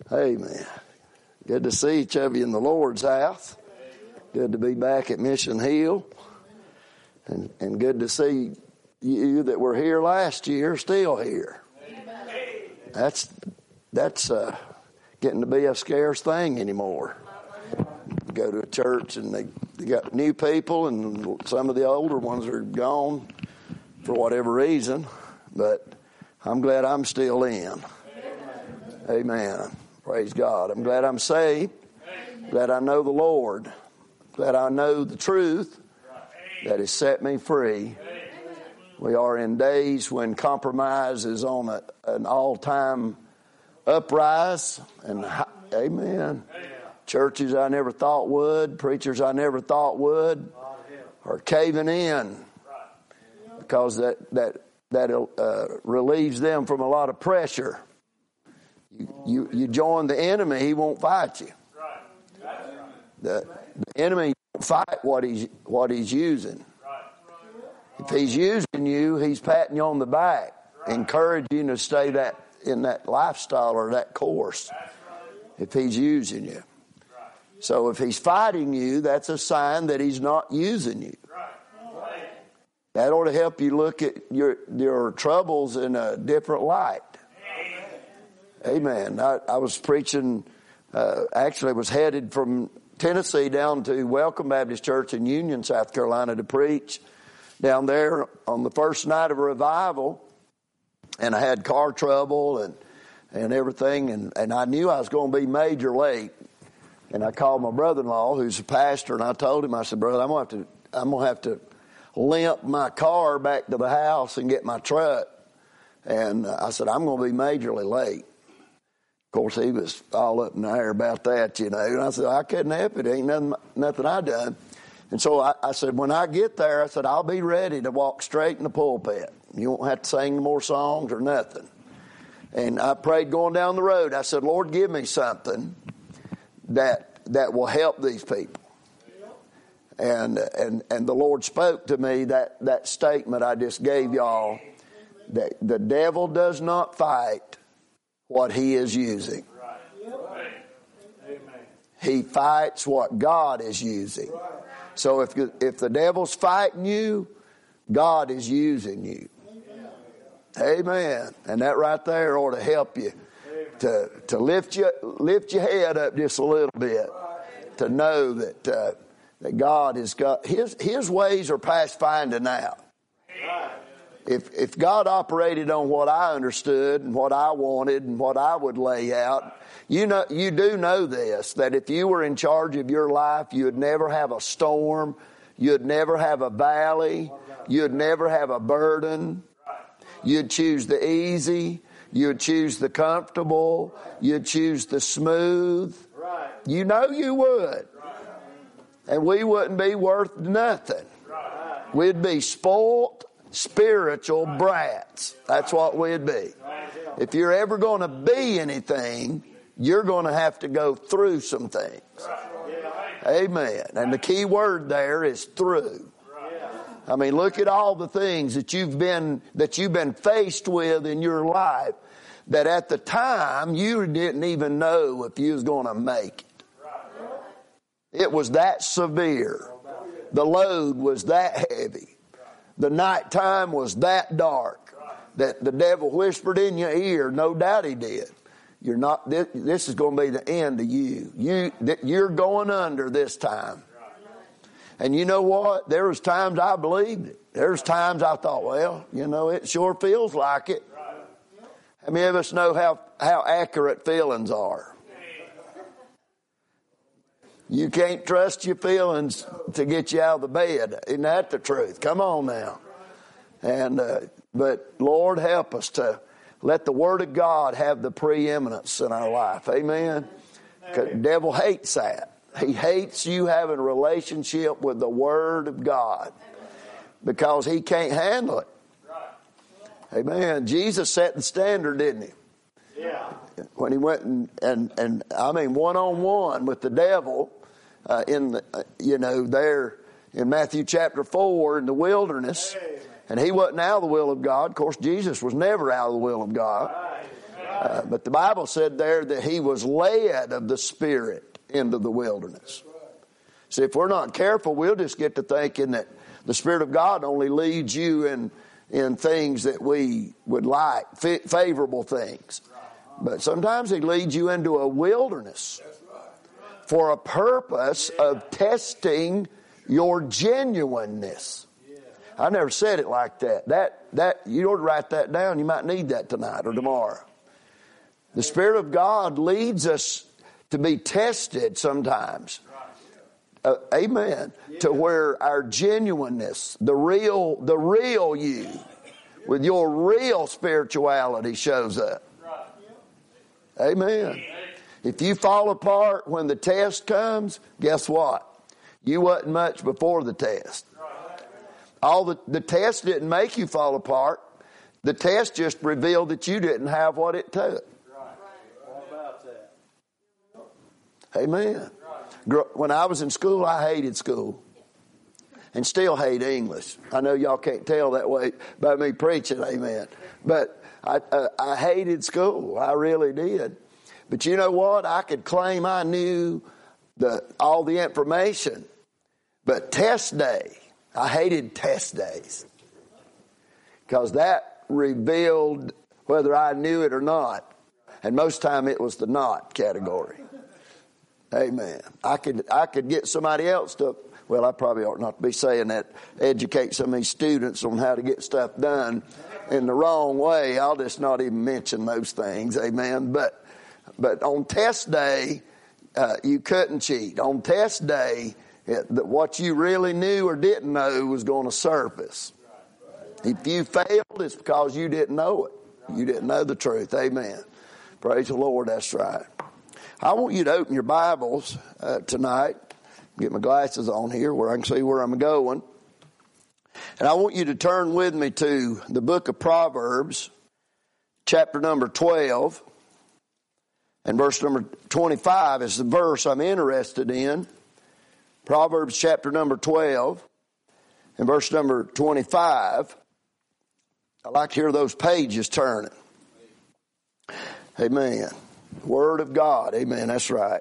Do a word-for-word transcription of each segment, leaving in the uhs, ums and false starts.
Amen. Good to see each of you in the Lord's house. Good to be back at Mission Hill. And, and good to see you that were here last year still here. That's that's uh, getting to be a scarce thing anymore. You go to a church and they, they got new people, and some of the older ones are gone for whatever reason. But I'm glad I'm still in. Amen. Praise God. I'm glad I'm saved. Glad I know the Lord. Glad I know the truth that has set me free. We are in days when compromise is on a, an all-time uprise. And amen. Churches I never thought would, preachers I never thought would, are caving in because that that that uh, relieves them from a lot of pressure. You, you you join the enemy, he won't fight you. The, the enemy won't fight what he's what he's using. If he's using you, he's patting you on the back, encouraging you to stay that in that lifestyle or that course. If he's using you, so if he's fighting you, that's a sign that he's not using you. That ought to help you look at your your troubles in a different light. Amen. I, I was preaching, uh, actually was headed from Tennessee down to Welcome Baptist Church in Union, South Carolina to preach down there on the first night of a revival. And I had car trouble and, and everything. And, and I knew I was going to be major late. And I called my brother-in-law, who's a pastor, and I told him, I said, brother, I'm going to have to, I'm going to have to limp my car back to the house and get my truck. And I said, I'm going to be majorly late. Of course, he was all up in the air about that, you know. And I said, I couldn't help it. Ain't nothing, nothing I done. And so I, I said, when I get there, I said, I'll be ready to walk straight in the pulpit. You won't have to sing more songs or nothing. And I prayed going down the road. I said, Lord, give me something that that will help these people. And and and the Lord spoke to me that, that statement I just gave y'all, that the devil does not fight what he is using. He fights what God is using. So if if the devil's fighting you, God is using you. Amen. And that right there ought to help you to to lift you lift your head up just a little bit, to know that uh, that God has got his his ways are past finding out. If if God operated on what I understood and what I wanted and what I would lay out, you know, you do know this, that if you were in charge of your life, you would never have a storm, you'd never have a valley, you'd never have a burden. You'd choose the easy, you'd choose the comfortable, you'd choose the smooth. You know you would. And we wouldn't be worth nothing. We'd be spoilt spiritual brats. That's what we'd be. If you're ever going to be anything, you're going to have to go through some things. Amen. And the key word there is through. I mean, look at all the things that you've been that you've been faced with in your life that at the time you didn't even know if you was going to make it. It was that severe. The load was that heavy. The nighttime was that dark that the devil whispered in your ear. No doubt he did. You're not. This, this is going to be the end of you. You you're going under this time. And you know what? There was times I believed it. There was times I thought, well, you know, it sure feels like it. How many of us know how, how accurate feelings are? You can't trust your feelings to get you out of the bed. Isn't that the truth? Come on now. And uh, but Lord, help us to let the Word of God have the preeminence in our life. Amen. Because the devil hates that. He hates you having a relationship with the Word of God because he can't handle it. Amen. Jesus set the standard, didn't he? Yeah. When he went and, and, and I mean, one-on-one with the devil uh, in the, uh, you know, there in Matthew chapter four in the wilderness. And he wasn't out of the will of God. Of course, Jesus was never out of the will of God. Uh, but the Bible said there that he was led of the Spirit into the wilderness. See, if we're not careful, we'll just get to thinking that the Spirit of God only leads you in, in things that we would like, f- favorable things. But sometimes he leads you into a wilderness for a purpose of testing your genuineness. I never said it like that. That that you ought to write that down. You might need that tonight or tomorrow. The Spirit of God leads us to be tested sometimes. Uh, amen. To where our genuineness, the real, the real you, with your real spirituality shows up. Amen. If you fall apart when the test comes, guess what? You wasn't much before the test. All the, the test didn't make you fall apart. The test just revealed that you didn't have what it took. Amen. When I was in school, I hated school. And still hate English. I know y'all can't tell that way by me preaching, amen. But I, uh, I hated school. I really did. But you know what? I could claim I knew the all the information. But test day, I hated test days. Because that revealed whether I knew it or not. And most time it was the not category. Amen. I could I could get somebody else to, well, I probably ought not to be saying that, educate some of these students on how to get stuff done in the wrong way. I'll just not even mention those things. Amen. But but on test day, uh, you couldn't cheat. On test day, it, the, what you really knew or didn't know was going to surface. If you failed, it's because you didn't know it. You didn't know the truth. Amen. Praise the Lord. That's right. I want you to open your Bibles uh, tonight. Get my glasses on here where I can see where I'm going. And I want you to turn with me to the book of Proverbs, chapter number twelve. And verse number twenty-five is the verse I'm interested in. Proverbs chapter number twelve and verse number twenty-five. I like to hear those pages turning. Amen. Word of God. Amen. That's right.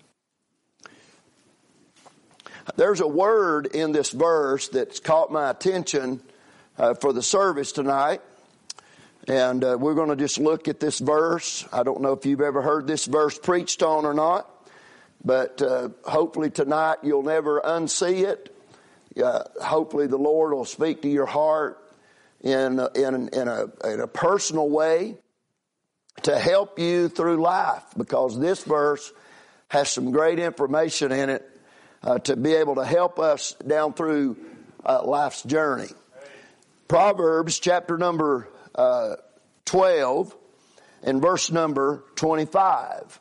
There's a word in this verse that's caught my attention uh, for the service tonight. And uh, we're going to just look at this verse. I don't know if you've ever heard this verse preached on or not. But uh, hopefully tonight you'll never unsee it. Uh, hopefully the Lord will speak to your heart in, in, in, a, in a personal way to help you through life, because this verse has some great information in it uh, to be able to help us down through uh, life's journey. Proverbs chapter number uh, twelve and verse number twenty-five.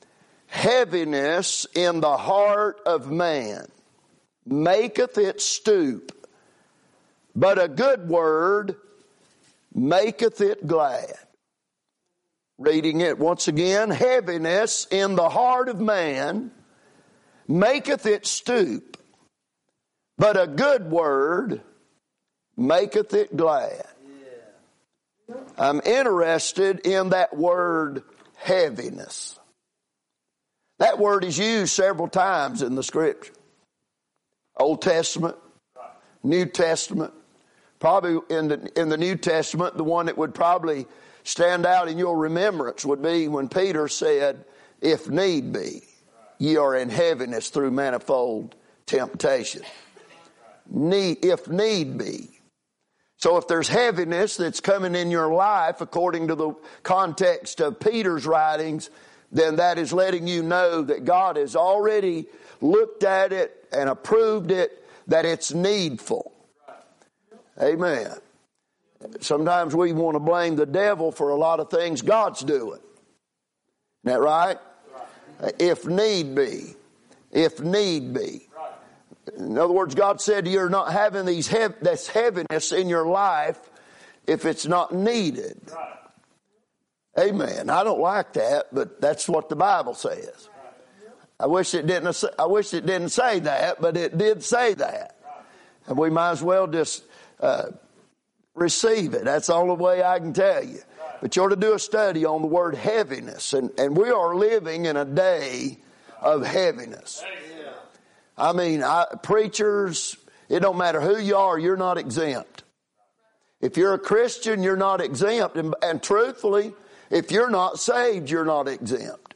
Heaviness in the heart of man maketh it stoop, but a good word maketh it glad. Reading it once again. Heaviness in the heart of man maketh it stoop, but a good word maketh it glad. Yeah. I'm interested in that word heaviness. That word is used several times in the Scripture. Old Testament, New Testament. Probably in the in the New Testament, the one that would probably stand out in your remembrance would be when Peter said, if need be, ye are in heaviness through manifold temptation. Need, if need be. So if there's heaviness that's coming in your life, according to the context of Peter's writings, then that is letting you know that God has already looked at it and approved it, that it's needful. Amen. Sometimes we want to blame the devil for a lot of things God's doing. Isn't that right? Right. If need be. If need be. Right. In other words, God said you're not having these hev- this heaviness in your life if it's not needed. Right. Amen. I don't like that, but that's what the Bible says. Right. I wish it didn't. I wish it didn't say that, but it did say that, right. And we might as well just Uh, receive it. That's the only way I can tell you. But you ought to do a study on the word heaviness. And, and we are living in a day of heaviness. I mean, I, preachers, it don't matter who you are, you're not exempt. If you're a Christian, you're not exempt. And, and truthfully, if you're not saved, you're not exempt.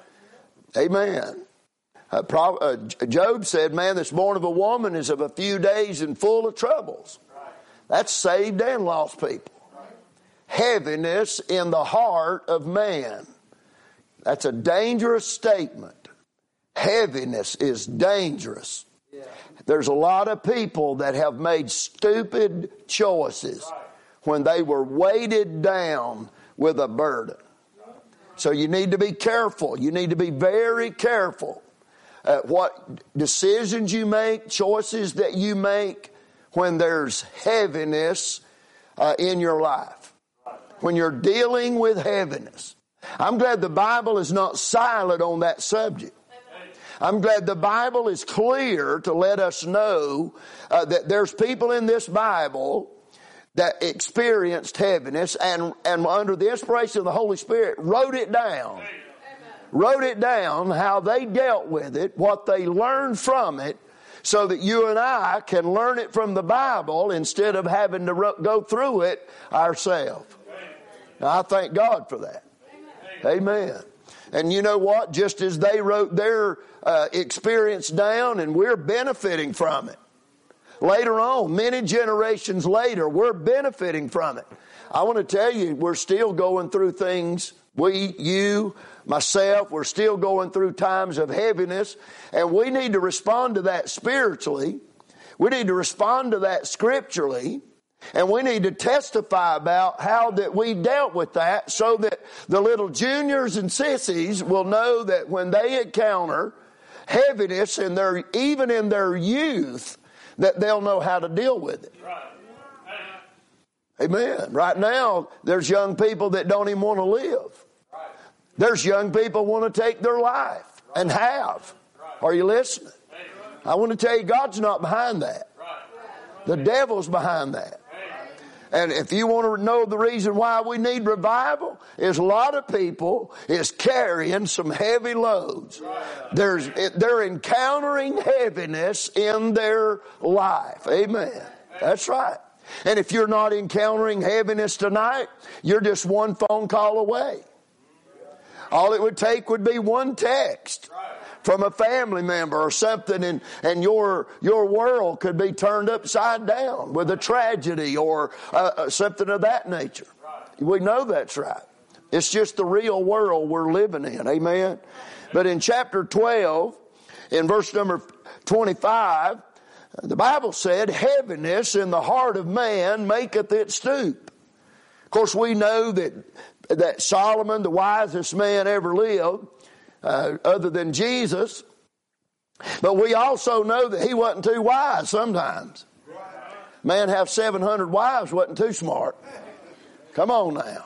Amen. Uh, Pro, uh, Job said, man that's born of a woman is of a few days and full of troubles. That's saved and lost people. Heaviness in the heart of man. That's a dangerous statement. Heaviness is dangerous. There's a lot of people that have made stupid choices when they were weighted down with a burden. So you need to be careful. You need to be very careful at what decisions you make, choices that you make when there's heaviness uh, in your life. When you're dealing with heaviness. I'm glad the Bible is not silent on that subject. I'm glad the Bible is clear to let us know uh, that there's people in this Bible that experienced heaviness and, and under the inspiration of the Holy Spirit wrote it down. Wrote it down, how they dealt with it, what they learned from it, so that you and I can learn it from the Bible instead of having to ro- go through it ourselves. Now, I thank God for that. Amen. And you know what? Just as they wrote their uh, experience down, and we're benefiting from it. Later on, many generations later, we're benefiting from it. I want to tell you, we're still going through things. We, you, myself, we're still going through times of heaviness, and we need to respond to that spiritually. We need to respond to that scripturally, and we need to testify about how that we dealt with that so that the little juniors and sissies will know that when they encounter heaviness in their, even in their youth, that they'll know how to deal with it. Amen. Right now, there's young people that don't even want to live. There's young people who want to take their life and have. Are you listening? I want to tell you, God's not behind that. The devil's behind that. And if you want to know the reason why we need revival, is a lot of people is carrying some heavy loads. There's, they're encountering heaviness in their life. Amen. That's right. And if you're not encountering heaviness tonight, you're just one phone call away. All it would take would be one text from a family member or something, and, and your your world could be turned upside down with a tragedy or uh, something of that nature. We know that's right. It's just the real world we're living in. Amen. But in chapter twelve, in verse number twenty-five, the Bible said, heaviness in the heart of man maketh it stoop. Of course, we know that that Solomon, the wisest man ever lived, uh, other than Jesus, but we also know that he wasn't too wise sometimes. Man have seven hundred wives wasn't too smart. Come on now.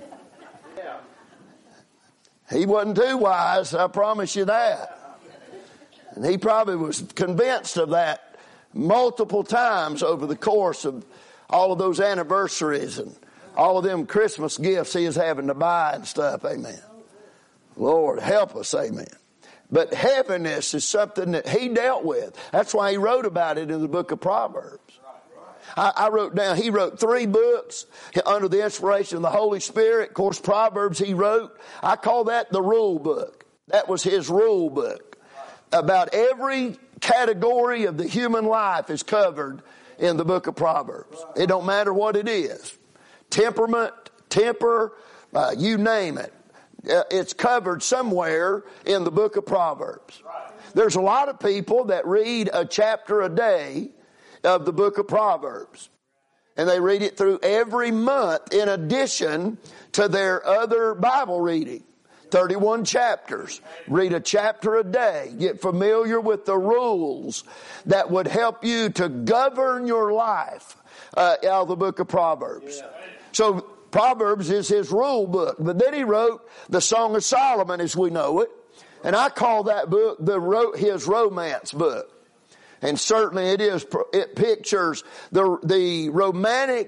He wasn't too wise, I promise you that. And he probably was convinced of that multiple times over the course of all of those anniversaries and all of them Christmas gifts he was having to buy and stuff. Amen. Lord, help us. Amen. But heaviness is something that he dealt with. That's why he wrote about it in the book of Proverbs. I, I wrote down, he wrote three books under the inspiration of the Holy Spirit. Of course, Proverbs he wrote. I call that the rule book. That was his rule book. About every category of the human life is covered in the book of Proverbs. It don't matter what it is. Temperament, temper, uh, you name it. Uh, it's covered somewhere in the book of Proverbs. There's a lot of people that read a chapter a day of the book of Proverbs. And they read it through every month in addition to their other Bible reading. thirty-one chapters. Read a chapter a day. Get familiar with the rules that would help you to govern your life uh, out of the book of Proverbs. Yeah. So Proverbs is his rule book. But then he wrote the Song of Solomon as we know it. And I call that book the his romance book. And certainly it is. It pictures the the romantic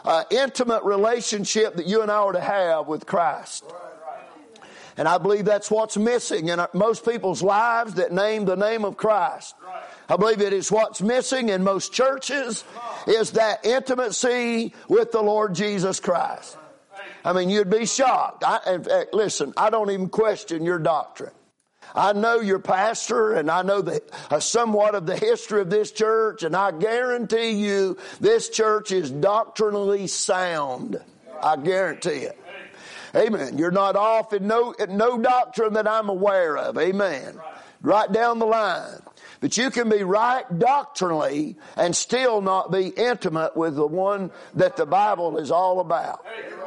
uh, intimate relationship that you and I are to have with Christ. And I believe that's what's missing in most people's lives that name the name of Christ. I believe it is what's missing in most churches is that intimacy with the Lord Jesus Christ. I mean, you'd be shocked. I, in fact, listen, I don't even question your doctrine. I know your pastor, and I know the, uh, somewhat of the history of this church, and I guarantee you this church is doctrinally sound. I guarantee it. Amen. You're not off in no, in no doctrine that I'm aware of. Amen. Right down the line. But you can be right doctrinally and still not be intimate with the one that the Bible is all about.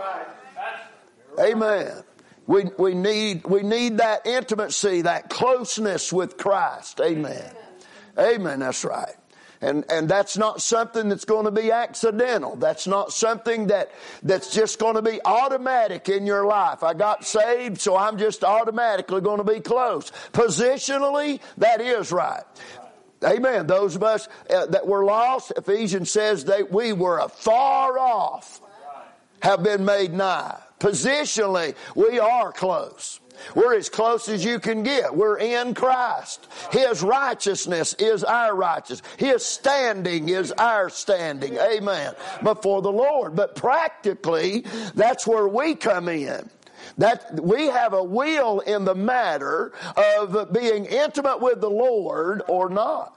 Amen. We, we need, we need that intimacy, that closeness with Christ. Amen. Amen. That's right. And, and that's not something that's going to be accidental. That's not something that, that's just going to be automatic in your life. I got saved, so I'm just automatically going to be close. Positionally, that is right. Amen. Those of us uh, that were lost, Ephesians says that we were afar off, have been made nigh. Positionally, we are close. We're as close as you can get. We're in Christ. His righteousness is our righteousness. His standing is our standing. Amen. Before the Lord. But practically, that's where we come in. That we have a will in the matter of being intimate with the Lord or not.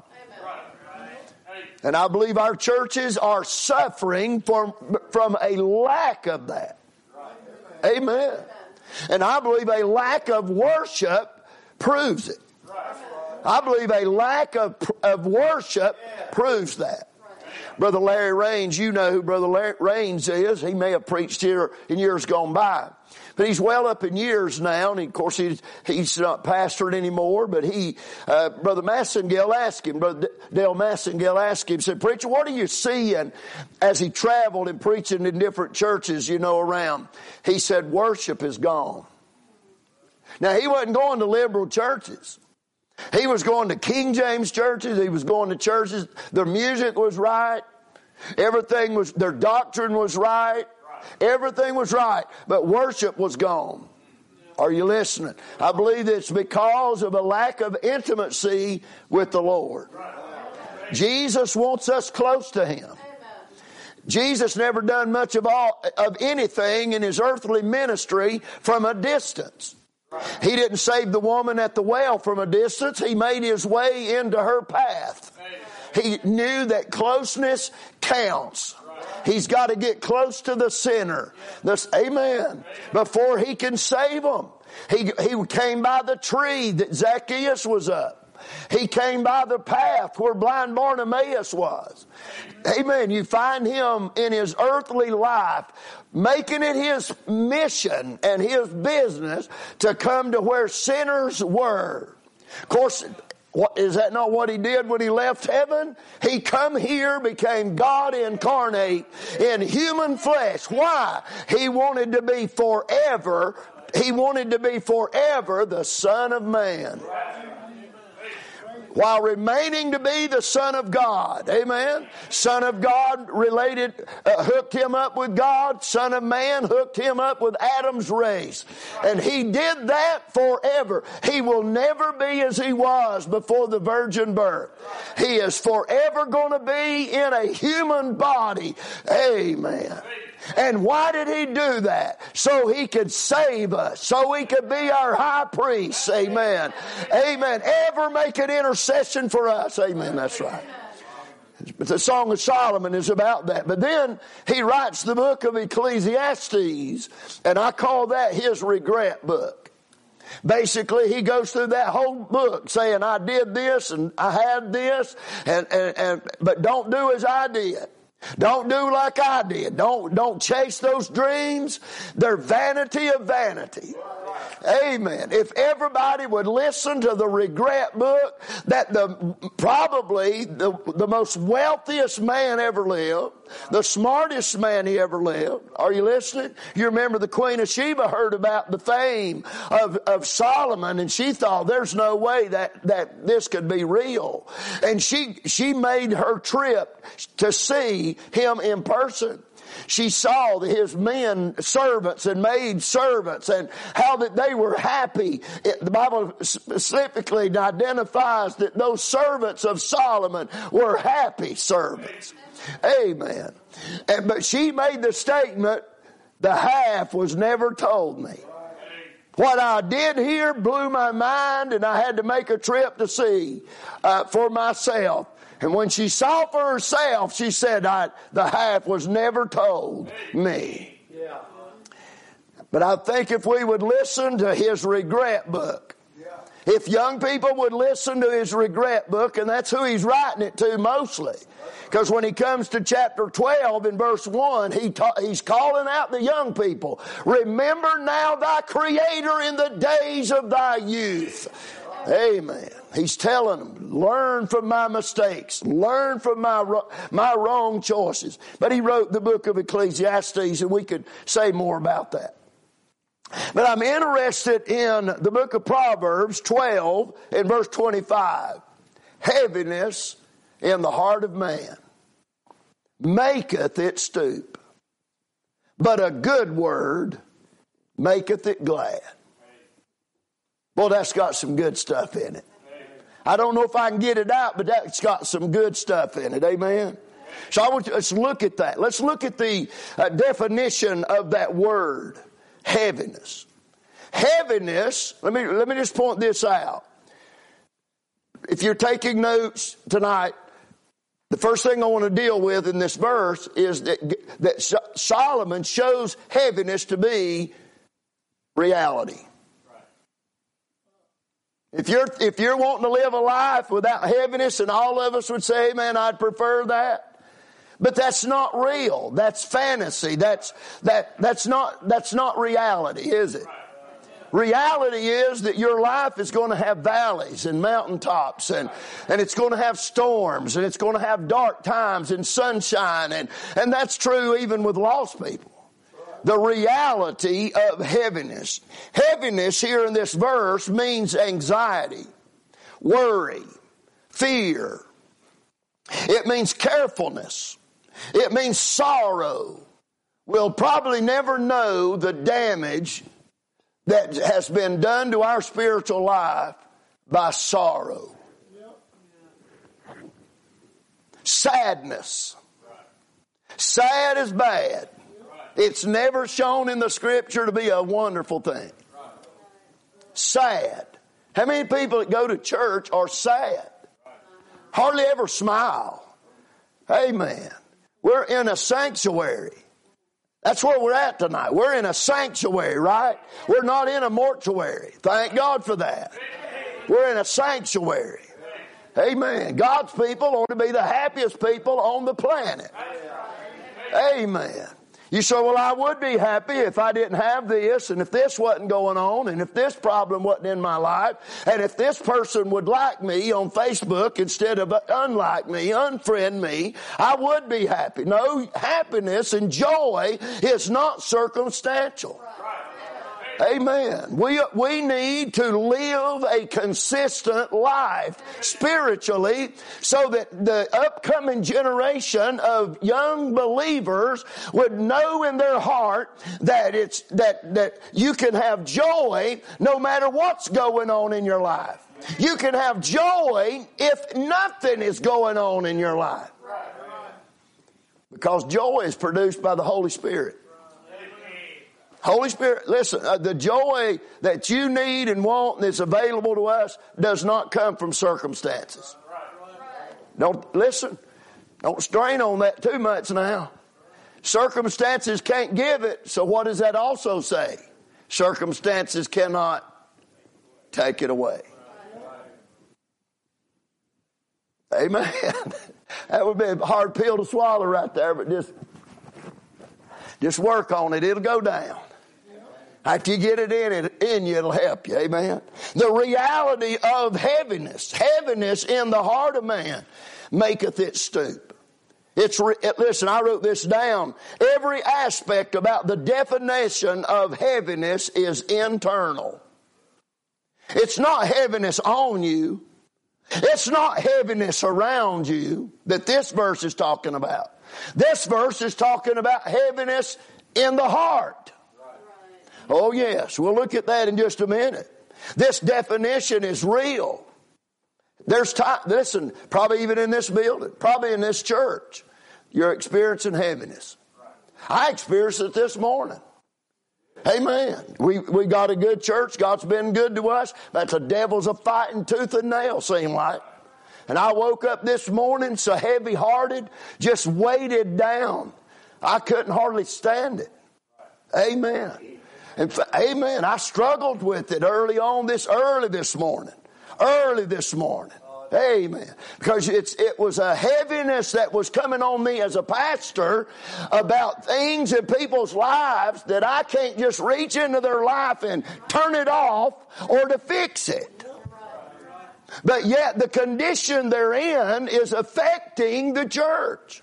And I believe our churches are suffering from, from a lack of that. Amen. And I believe a lack of worship proves it. I believe a lack of, of worship proves that. Brother Larry Raines, you know who Brother Larry Raines is. He may have preached here in years gone by. But he's well up in years now, and of course he's, he's not pastoring anymore, but he, uh, Brother Massengill asked him, Brother Dale Massengill asked him, said, "Preacher, what are you seeing?" As he traveled and preaching in different churches, you know, around. He said, "Worship is gone." Now, he wasn't going to liberal churches. He was going to King James churches. He was going to churches. Their music was right. Everything was, their doctrine was right. Everything was right, but worship was gone. Are you listening? I believe it's because of a lack of intimacy with the Lord. Jesus wants us close to Him. Jesus never done much of all of anything in His earthly ministry from a distance. He didn't save the woman at the well from a distance. He made His way into her path. He knew that closeness counts. He's got to get close to the sinner. This, amen. Before he can save them. He, he came by the tree that Zacchaeus was up. He came by the path where blind Bartimaeus was. Amen. You find him in his earthly life making it his mission and his business to come to where sinners were. Of course, What, is that not what he did when he left heaven? He come here, became God incarnate in human flesh. Why? He wanted to be forever, he wanted to be forever the Son of Man. While remaining to be the Son of God. Amen. Son of God related, uh, hooked him up with God. Son of Man hooked him up with Adam's race. And he did that forever. He will never be as he was before the virgin birth. He is forever going to be in a human body. Amen. And why did he do that? So he could save us. So he could be our high priest. Amen. Amen. Ever make an intercession for us. Amen. That's right. But the Song of Solomon is about that. But then he writes the book of Ecclesiastes, and I call that his regret book. Basically, he goes through that whole book saying, I did this and I had this, and, and, and but don't do as I did. Don't do like I did. Don't, don't chase those dreams. They're vanity of vanity. Amen. If everybody would listen to the regret book, that the probably the, the most wealthiest man ever lived, the smartest man he ever lived. Are you listening? You remember the Queen of Sheba heard about the fame of, of Solomon, and she thought there's no way that, that this could be real. And she, she made her trip to see him in person. She saw his men servants and maid servants and how that they were happy. It, the Bible specifically identifies that those servants of Solomon were happy servants. Amen. And, but she made the statement, the half was never told me. What I did hear blew my mind, and I had to make a trip to see uh, for myself. And when she saw for herself, she said, I, the half was never told me. Yeah. But I think if we would listen to his regret book, yeah. if young people would listen to his regret book, and that's who he's writing it to mostly. Because when he comes to chapter twelve in verse one, he ta- he's calling out the young people. Remember now thy Creator in the days of thy youth. Amen. He's telling them, learn from my mistakes. Learn from my, my wrong choices. But he wrote the book of Ecclesiastes, and we could say more about that. But I'm interested in the book of Proverbs twelve and verse twenty-five. Heaviness in the heart of man maketh it stoop, but a good word maketh it glad. Well, that's got some good stuff in it. I don't know if I can get it out, but that's got some good stuff in it. Amen. So I want you, let's look at that. Let's look at the uh, definition of that word, heaviness. Heaviness, let me, let me just point this out. If you're taking notes tonight, the first thing I want to deal with in this verse is that, that Solomon shows heaviness to be reality. If you're, if you're wanting to live a life without heaviness, and all of us would say, man, I'd prefer that. But that's not real. That's fantasy. That's, that, that's not, that's not reality, is it? Reality is that your life is going to have valleys and mountaintops, and, and it's going to have storms, and it's going to have dark times and sunshine, and, and that's true even with lost people. The reality of heaviness. Heaviness here in this verse means anxiety, worry, fear. It means carefulness. It means sorrow. We'll probably never know the damage that has been done to our spiritual life by sorrow. Sadness. Sad is bad. It's never shown in the scripture to be a wonderful thing. Sad. How many people that go to church are sad? Hardly ever smile. Amen. We're in a sanctuary. That's where we're at tonight. We're in a sanctuary, right? We're not in a mortuary. Thank God for that. We're in a sanctuary. Amen. God's people ought to be the happiest people on the planet. Amen. You say, well, I would be happy if I didn't have this, and if this wasn't going on, and if this problem wasn't in my life, and if this person would like me on Facebook instead of unlike me, unfriend me, I would be happy. No, happiness and joy is not circumstantial. Amen. We, we need to live a consistent life spiritually so that the upcoming generation of young believers would know in their heart that it's, that, that you can have joy no matter what's going on in your life. You can have joy if nothing is going on in your life. Because joy is produced by the Holy Spirit. Holy Spirit, listen, uh, the joy that you need and want that's available to us does not come from circumstances. Don't, listen, don't strain on that too much now. Circumstances can't give it, so what does that also say? Circumstances cannot take it away. Amen. That would be a hard pill to swallow right there, but just, just work on it. It'll go down. After you get it in, it in you, it'll help you. Amen. The reality of heaviness, heaviness in the heart of man, maketh it stoop. It's re- it, listen, I wrote this down. Every aspect about the definition of heaviness is internal. It's not heaviness on you. It's not heaviness around you that this verse is talking about. This verse is talking about heaviness in the heart. Oh yes, we'll look at that in just a minute. This definition is real. There's time, listen, probably even in this building, probably in this church, you're experiencing heaviness. I experienced it this morning. Amen. We we got a good church. God's been good to us. But the devil's a fighting tooth and nail, seem like. And I woke up this morning so heavy-hearted, just weighted down. I couldn't hardly stand it. Amen. In fact, amen. I struggled with it early on this, early this morning. Early this morning. Amen. Because it's, it was a heaviness that was coming on me as a pastor about things in people's lives that I can't just reach into their life and turn it off or to fix it. But yet the condition they're in is affecting the church.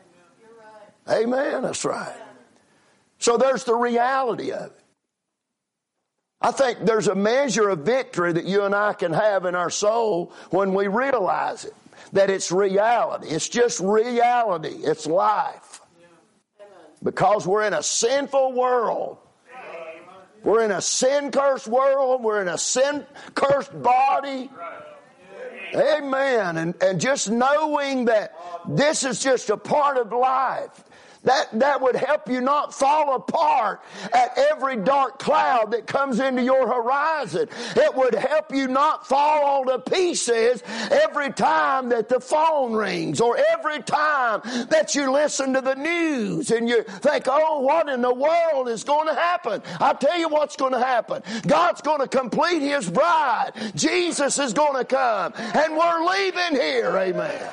Amen. That's right. So there's the reality of it. I think there's a measure of victory that you and I can have in our soul when we realize it. That it's reality. It's just reality. It's life. Because we're in a sinful world. We're in a sin-cursed world. We're in a sin-cursed body. Amen. And, and just knowing that this is just a part of life. That, that would help you not fall apart at every dark cloud that comes into your horizon. It would help you not fall all to pieces every time that the phone rings or every time that you listen to the news and you think, oh, what in the world is going to happen? I'll tell you what's going to happen. God's going to complete His bride. Jesus is going to come. And we're leaving here. Amen.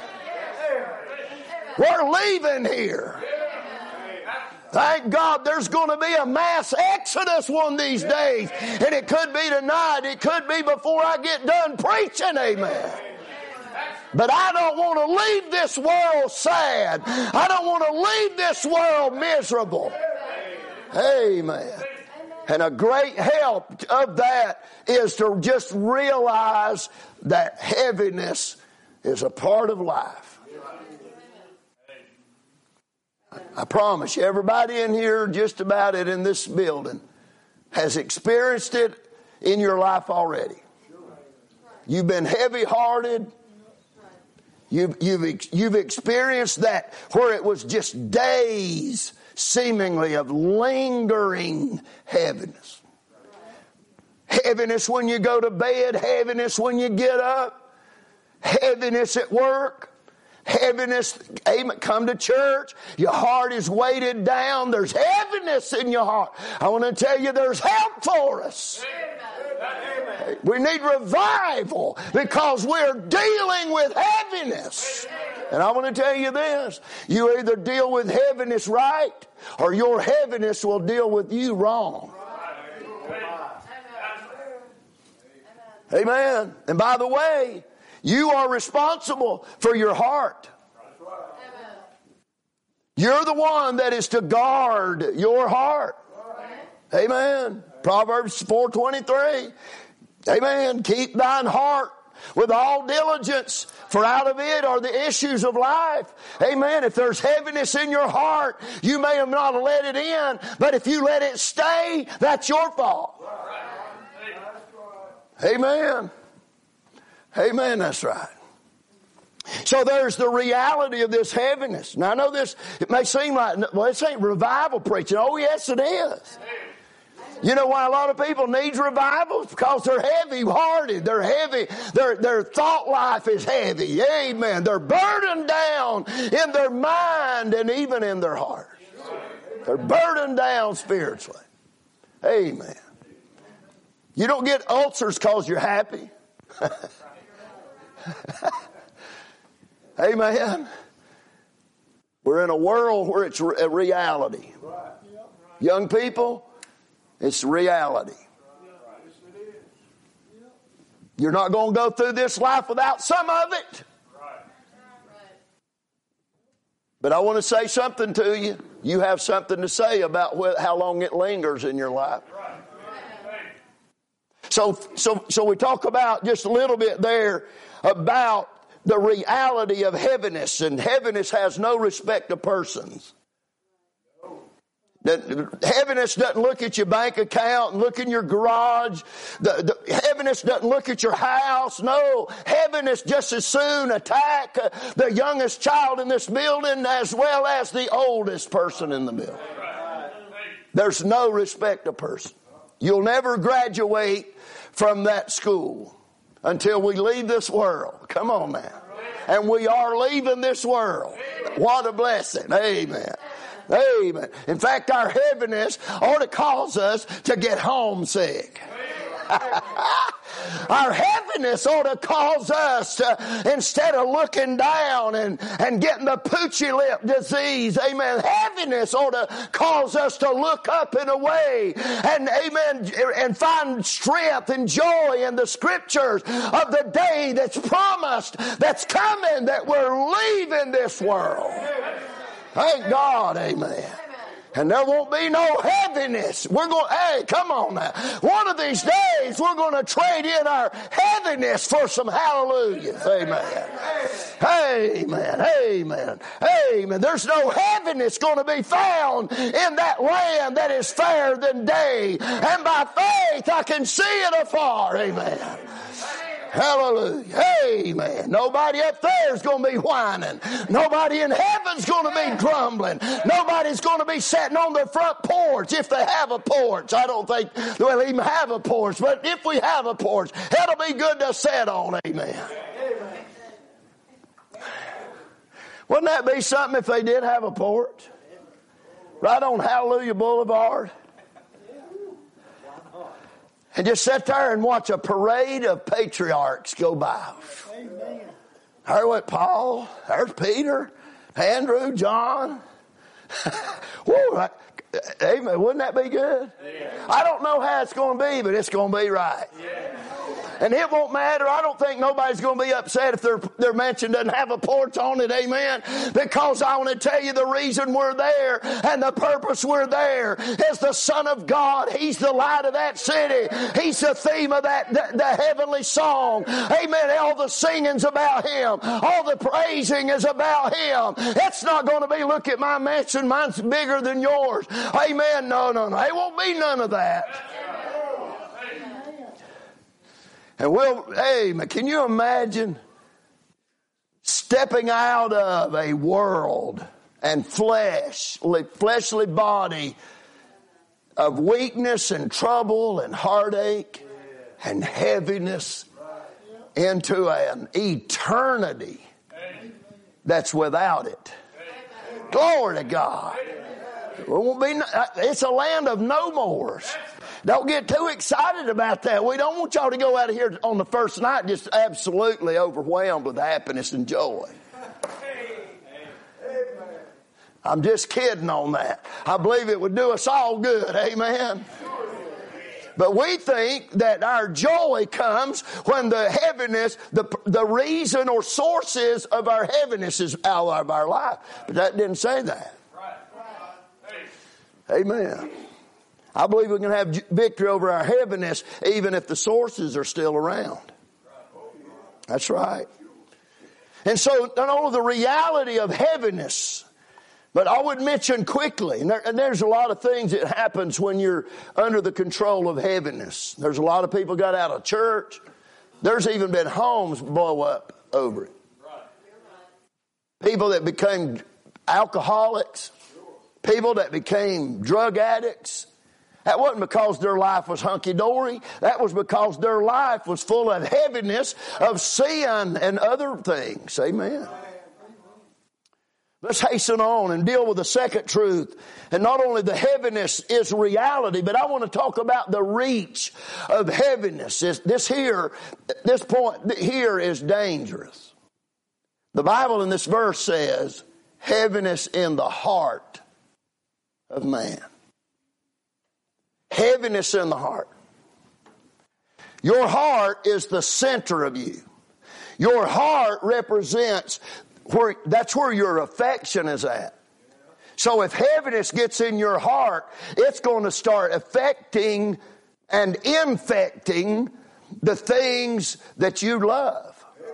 We're leaving here. Thank God there's going to be a mass exodus one of these days. And it could be tonight. It could be before I get done preaching. Amen. But I don't want to leave this world sad. I don't want to leave this world miserable. Amen. And a great help of that is to just realize that heaviness is a part of life. I promise you, everybody in here, just about it in this building, has experienced it in your life already. You've been heavy-hearted. You've, you've, you've experienced that where it was just days, seemingly, of lingering heaviness. Heaviness when you go to bed, heaviness when you get up, heaviness at work. Heaviness, amen, come to church. Your heart is weighted down. There's heaviness in your heart. I want to tell you there's help for us. Amen. We need revival because we're dealing with heaviness. And I want to tell you this. You either deal with heaviness right or your heaviness will deal with you wrong. Amen. And by the way, you are responsible for your heart. You're the one that is to guard your heart. Amen. Proverbs four twenty-three. Amen. Keep thine heart with all diligence, for out of it are the issues of life. Amen. If there's heaviness in your heart, you may have not let it in, but if you let it stay, that's your fault. Amen. Amen, that's right. So there's the reality of this heaviness. Now I know this, it may seem like, well, this ain't revival preaching. Oh yes, it is. You know why a lot of people need revivals? Because they're heavy-hearted. They're heavy. Their, their thought life is heavy. Amen. They're burdened down in their mind and even in their heart. They're burdened down spiritually. Amen. You don't get ulcers because you're happy. Amen. We're in a world where it's a reality. Young people, it's reality. You're not going to go through this life without some of it. But I want to say something to you. You have something to say about wh- how long it lingers in your life. So, so, so we talk about just a little bit there about the reality of heaviness, and heaviness has no respect of persons. That heaviness doesn't look at your bank account and look in your garage. The, the heaviness doesn't look at your house. No, heaviness just as soon attack uh, the youngest child in this building as well as the oldest person in the building. There's no respect of person. You'll never graduate from that school until we leave this world. Come on now. And we are leaving this world. What a blessing. Amen. Amen. In fact, our heaviness ought to cause us to get homesick. Our heaviness ought to cause us to, instead of looking down and, and getting the poochy lip disease, amen, heaviness ought to cause us to look up and away and, amen, and find strength and joy in the scriptures of the day that's promised, that's coming, that we're leaving this world. Thank God, amen. And there won't be no heaviness. We're going, hey, come on now. One of these days, we're going to trade in our heaviness for some hallelujahs. Amen. Amen. Amen. Amen. There's no heaviness going to be found in that land that is fairer than day. And by faith, I can see it afar. Amen. Hallelujah. Amen. Nobody up there is going to be whining. Nobody in heaven's going to be grumbling. Nobody's going to be sitting on their front porch if they have a porch. I don't think they'll even have a porch, but if we have a porch, it'll be good to sit on. Amen. Wouldn't that be something if they did have a porch? Right on Hallelujah Boulevard? And just sit there and watch a parade of patriarchs go by. Amen. There went Paul. There's Peter, Andrew, John. Woo, amen. Wouldn't that be good? Yeah. I don't know how it's going to be, but it's going to be right. Yeah. And it won't matter. I don't think nobody's going to be upset if their, their mansion doesn't have a porch on it. Amen. Because I want to tell you the reason we're there and the purpose we're there is the Son of God. He's the light of that city. He's the theme of that, the, the heavenly song. Amen. All the singing's about Him. All the praising is about Him. It's not going to be, look at my mansion. Mine's bigger than yours. Amen. No, no, no. It won't be none of that. And we'll, hey, can you imagine stepping out of a world and flesh, fleshly body of weakness and trouble and heartache and heaviness into an eternity that's without it? Glory to God. It won't be, it's a land of no mores. Don't get too excited about that. We don't want y'all to go out of here on the first night just absolutely overwhelmed with happiness and joy. I'm just kidding on that. I believe it would do us all good. Amen. But we think that our joy comes when the heaviness, the, the reason or sources of our heaviness is out of our life. But that didn't say that. Amen. I believe we can have victory over our heaviness even if the sources are still around. That's right. And so not only the reality of heaviness, but I would mention quickly, and, there, and there's a lot of things that happens when you're under the control of heaviness. There's a lot of people got out of church. There's even been homes blow up over it. People that became alcoholics, people that became drug addicts. That wasn't because their life was hunky-dory. That was because their life was full of heaviness, of sin and other things. Amen. Let's hasten on and deal with the second truth. And not only the heaviness is reality, but I want to talk about the reach of heaviness. This, this here, this point here is dangerous. The Bible in this verse says, heaviness in the heart of man. Heaviness in the heart. Your heart is the center of you. Your heart represents where, that's where your affection is at. So if heaviness gets in your heart, it's going to start affecting and infecting the things that you love.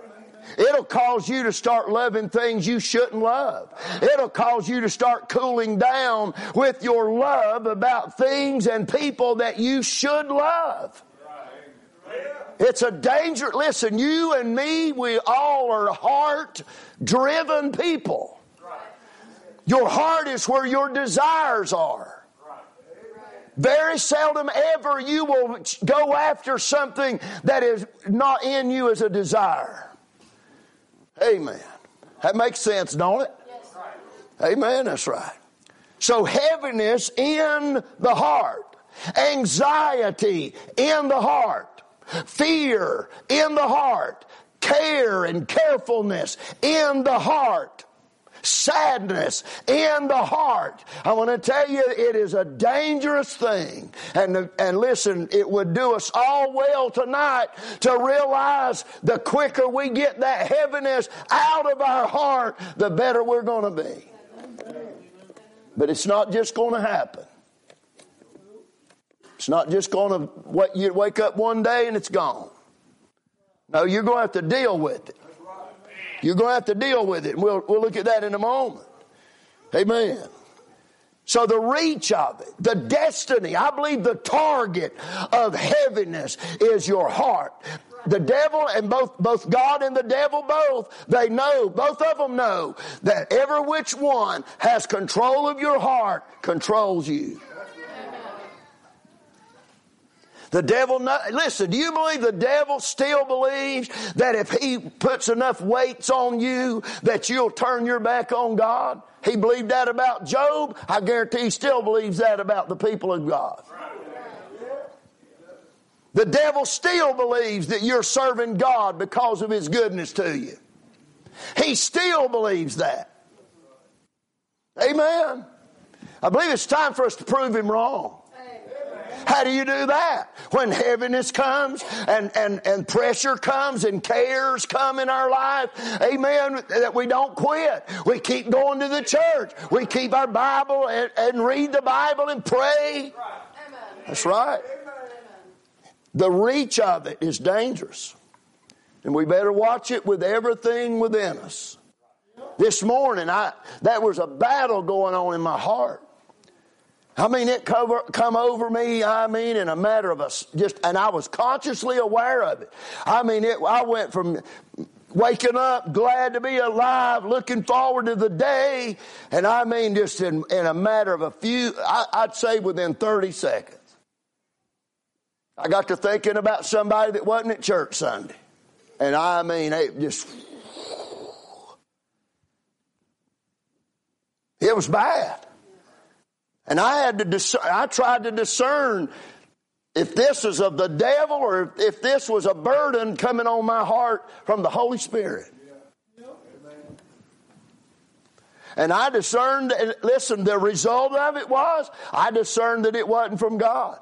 It'll cause you to start loving things you shouldn't love. It'll cause you to start cooling down with your love about things and people that you should love. It's a danger. Listen, you and me, we all are heart-driven people. Your heart is where your desires are. Very seldom ever you will go after something that is not in you as a desire. Amen. That makes sense, don't it? Yes. Amen, that's right. So heaviness in the heart, anxiety in the heart, fear in the heart, care and carefulness in the heart, sadness in the heart. I want to tell you, it is a dangerous thing. And, and listen, it would do us all well tonight to realize the quicker we get that heaviness out of our heart, the better we're going to be. But it's not just going to happen. It's not just going to, what you wake up one day and it's gone. No, you're going to have to deal with it. You're going to have to deal with it. And we'll, we'll look at that in a moment. Amen. So the reach of it, the destiny, I believe the target of heaviness is your heart. The devil and both, both God and the devil both, they know, both of them know that every which one has control of your heart controls you. The devil, listen, do you believe the devil still believes that if he puts enough weights on you that you'll turn your back on God? He believed that about Job. I guarantee he still believes that about the people of God. The devil still believes that you're serving God because of his goodness to you. He still believes that. Amen. I believe it's time for us to prove him wrong. How do you do that? When heaviness comes and, and, and pressure comes and cares come in our life, amen, that we don't quit. We keep going to the church. We keep our Bible and, and read the Bible and pray. That's right. The reach of it is dangerous. And we better watch it with everything within us. This morning, I that was a battle going on in my heart. I mean, it cover, come over me, I mean, in a matter of a just, and I was consciously aware of it. I mean, it, I went from waking up, glad to be alive, looking forward to the day, and I mean, just in, in a matter of a few, I, I'd say within thirty seconds, I got to thinking about somebody that wasn't at church Sunday. And I mean, it just, it was bad. And I had to discern, I tried to discern if this was of the devil or if this was a burden coming on my heart from the Holy Spirit. And I discerned, and listen, the result of it was, I discerned that it wasn't from God.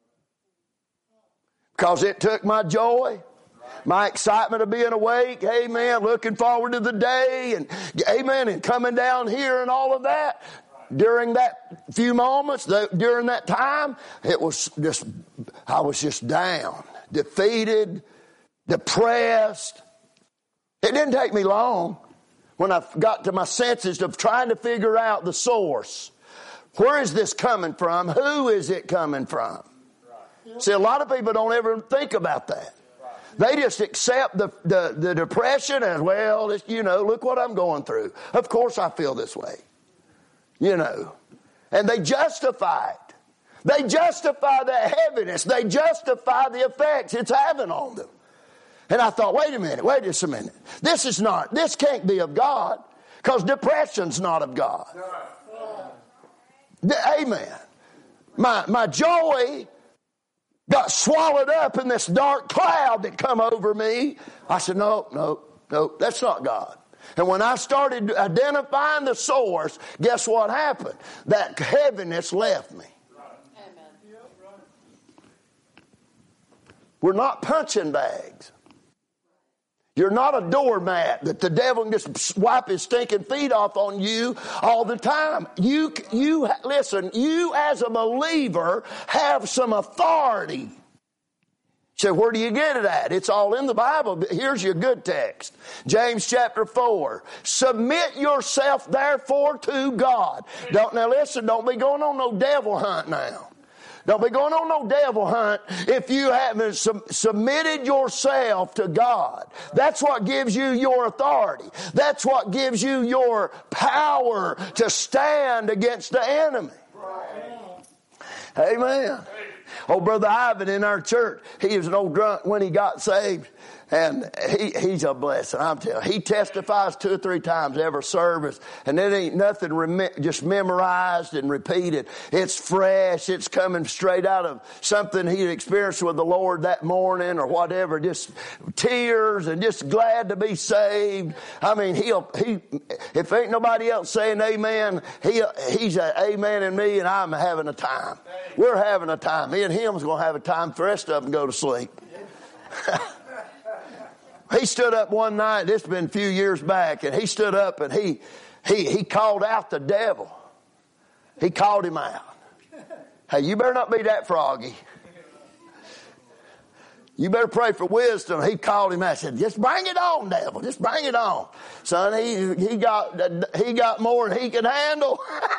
Because it took my joy, my excitement of being awake, amen, looking forward to the day, and amen, and coming down here and all of that. During that few moments, during that time, it was just, I was just down, defeated, depressed. It didn't take me long when I got to my senses of trying to figure out the source. Where is this coming from? Who is it coming from? See, a lot of people don't ever think about that. They just accept the, the, the depression as, well, you know, look what I'm going through. Of course I feel this way. You know, and they justify it. They justify that heaviness. They justify the effects it's having on them. And I thought, wait a minute, wait just a minute. This is not, this can't be of God, because depression's not of God. Amen. My, my joy got swallowed up in this dark cloud that come over me. I said, no, no, no, that's not God. And when I started identifying the source, guess what happened? That heaviness left me. Amen. We're not punching bags. You're not a doormat that the devil can just wipe his stinking feet off on you all the time. You, you, listen, you as a believer have some authority. So where do you get it at? It's all in the Bible. But here's your good text. James chapter four. Submit yourself therefore to God. Don't, now listen, don't be going on no devil hunt now. Don't be going on no devil hunt if you haven't sub- submitted yourself to God. That's what gives you your authority. That's what gives you your power to stand against the enemy. Amen. Oh, Brother Ivan in our church, he was an old drunk when he got saved. And he, he's a blessing, I'm telling you. He testifies two or three times every service. And it ain't nothing rem- just memorized and repeated. It's fresh. It's coming straight out of something he experienced with the Lord that morning or whatever. Just tears and just glad to be saved. I mean, he'll, he, if ain't nobody else saying amen, he, he's a amen in me and I'm having a time. We're having a time. Me and him's going to have a time. The rest of them go to sleep. He stood up one night, this has been a few years back, and he stood up and he, he, he called out the devil. He called him out. Hey, you better not be that froggy. You better pray for wisdom. He called him out and said, just bring it on, devil. Just bring it on. Son, he, he got, he got more than he could handle.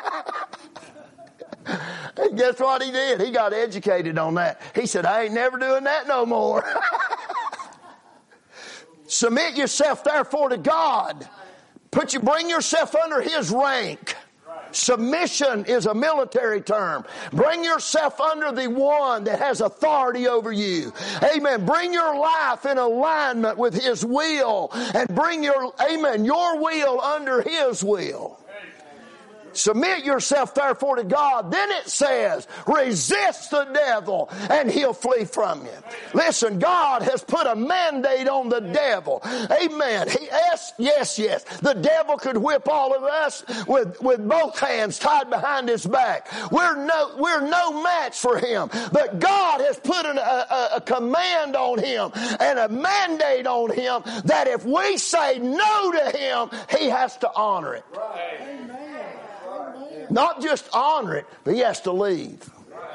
And guess what he did? He got educated on that. He said, I ain't never doing that no more. Submit yourself therefore to God. Put you, bring yourself under His rank. Submission is a military term. Bring yourself under the one that has authority over you. Amen. Bring your life in alignment with His will and bring your, amen, your will under His will. Submit yourself therefore to God. Then it says, resist the devil and he'll flee from you. Listen, God has put a mandate on the devil. Amen. He asked, yes, yes. The devil could whip all of us with, with both hands tied behind his back. We're no, we're no match for him. But God has put an, a, a, a command on him and a mandate on him that if we say no to him, he has to honor it. Right. Amen. Not just honor it, but he has to leave.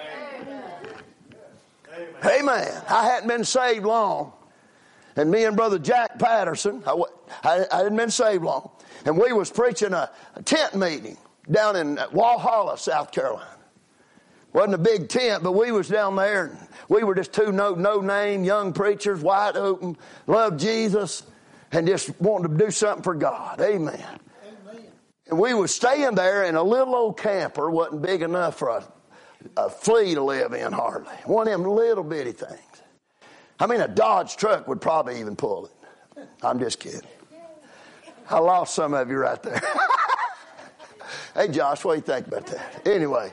Amen. Amen. I hadn't been saved long. And me and Brother Jack Patterson, I, I, I hadn't been saved long. And we was preaching a, a tent meeting down in Walhalla, South Carolina. Wasn't a big tent, but we was down there. And we were just two no, no name young preachers, wide open, loved Jesus, and just wanted to do something for God. Amen. And we was staying there in a little old camper, wasn't big enough for a, a flea to live in hardly. One of them little bitty things. I mean, a Dodge truck would probably even pull it. I'm just kidding. I lost some of you right there. Hey, Josh, what do you think about that? Anyway,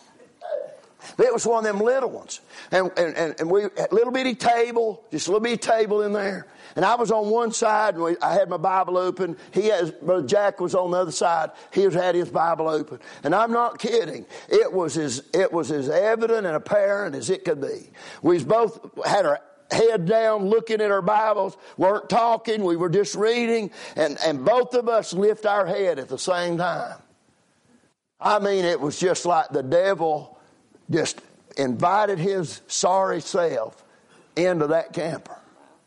it was one of them little ones. And, and, and we had a little bitty table, just a little bitty table in there. And I was on one side, and we, I had my Bible open. He has, Brother Jack was on the other side. He was, had his Bible open. And I'm not kidding. It was as, it was as evident and apparent as it could be. We both had our head down looking at our Bibles, weren't talking, we were just reading, and, and both of us lift our head at the same time. I mean, it was just like the devil just invited his sorry self into that camper.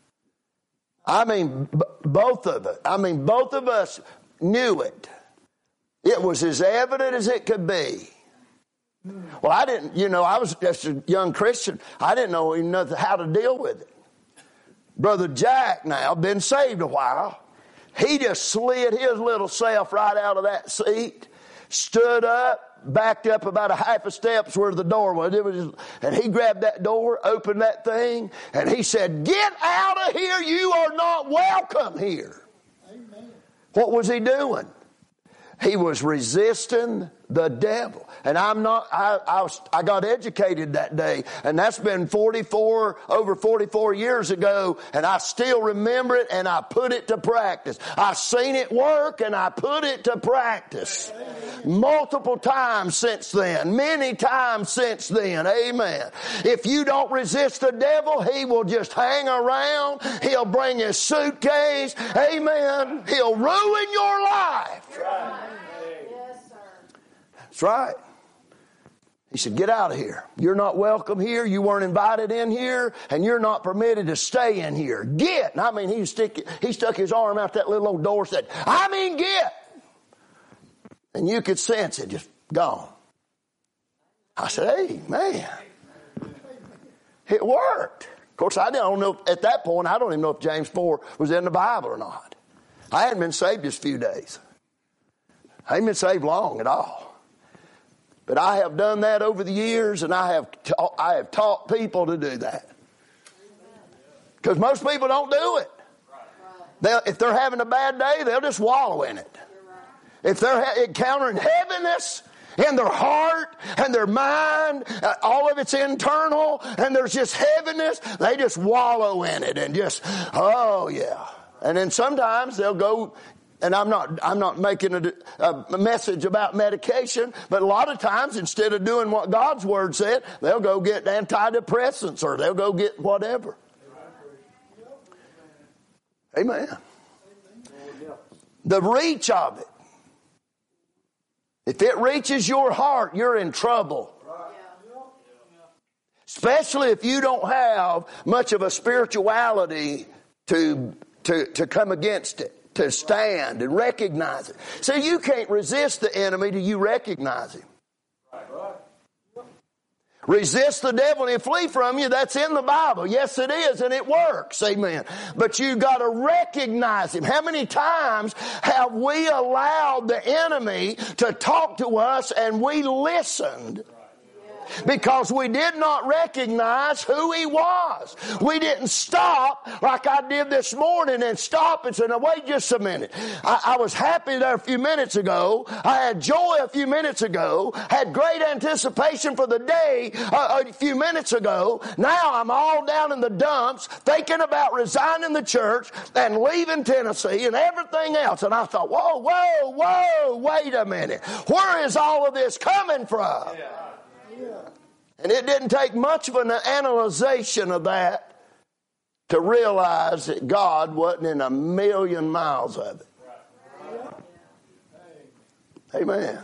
I mean, b- both of it. I mean, both of us knew it. It was as evident as it could be. Well, I didn't, you know, I was just a young Christian. I didn't know even nothing how to deal with it. Brother Jack now, been saved a while. He just slid his little self right out of that seat, stood up, backed up about a half a steps where the door was. It was just, and he grabbed that door, opened that thing, and he said, "Get out of here. You are not welcome here." Amen. What was he doing? He was resisting the devil. And I'm not, I, I, was, I got educated that day. And that's been forty-four, over forty-four years ago. And I still remember it and I put it to practice. I've seen it work and I put it to practice. Multiple times since then. Many times since then. Amen. If you don't resist the devil, he will just hang around. He'll bring his suitcase. Amen. He'll ruin your life. Right. Yes, sir. That's right. He said, get out of here. You're not welcome here. You weren't invited in here, and you're not permitted to stay in here. Get. And I mean, he, stick, he stuck his arm out that little old door and said, I mean, get. And you could sense it just gone. I said, hey, man, it worked. Of course, I don't know, at that point, I don't even know if James four was in the Bible or not. I hadn't been saved just a few days. I hadn't been saved long at all. But I have done that over the years, and I have ta- I have taught people to do that. Because most people don't do it. They'll, if they're having a bad day, they'll just wallow in it. If they're ha- encountering heaviness in their heart and their mind, uh, all of it's internal, and there's just heaviness, they just wallow in it and just, oh yeah. And then sometimes they'll go. And I'm not, I'm not making a, a message about medication, but a lot of times instead of doing what God's Word said, they'll go get antidepressants or they'll go get whatever. Amen. The reach of it. If it reaches your heart, you're in trouble. Especially if you don't have much of a spirituality to, to, to come against it. To stand and recognize it. So you can't resist the enemy till you recognize him. Resist the devil and he'll flee from you. That's in the Bible. Yes, it is, and it works. Amen. But you've got to recognize him. How many times have we allowed the enemy to talk to us and we listened? Because we did not recognize who he was. We didn't stop like I did this morning and stop and say, now wait just a minute. I, I was happy there a few minutes ago. I had joy a few minutes ago. Had great anticipation for the day uh, a few minutes ago. Now I'm all down in the dumps thinking about resigning the church and leaving Tennessee and everything else. And I thought, whoa, whoa, whoa, wait a minute. Where is all of this coming from? Yeah. And it didn't take much of an analyzation of that to realize that God wasn't in a million miles of it. Amen.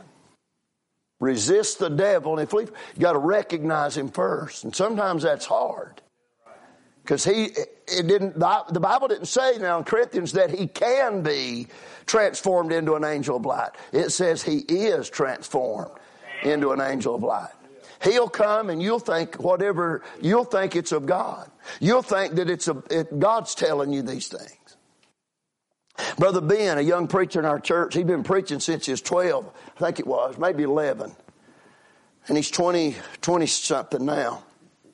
Resist the devil, and if we, you got to recognize him first, and sometimes that's hard because he it didn't. The Bible didn't say now in Corinthians that he can be transformed into an angel of light. It says he is transformed into an angel of light. He'll come and you'll think whatever, you'll think it's of God. You'll think that it's a, it, God's telling you these things. Brother Ben, a young preacher in our church, he'd been preaching since he was twelve, I think it was, maybe eleven. And he's twenty, twenty something now.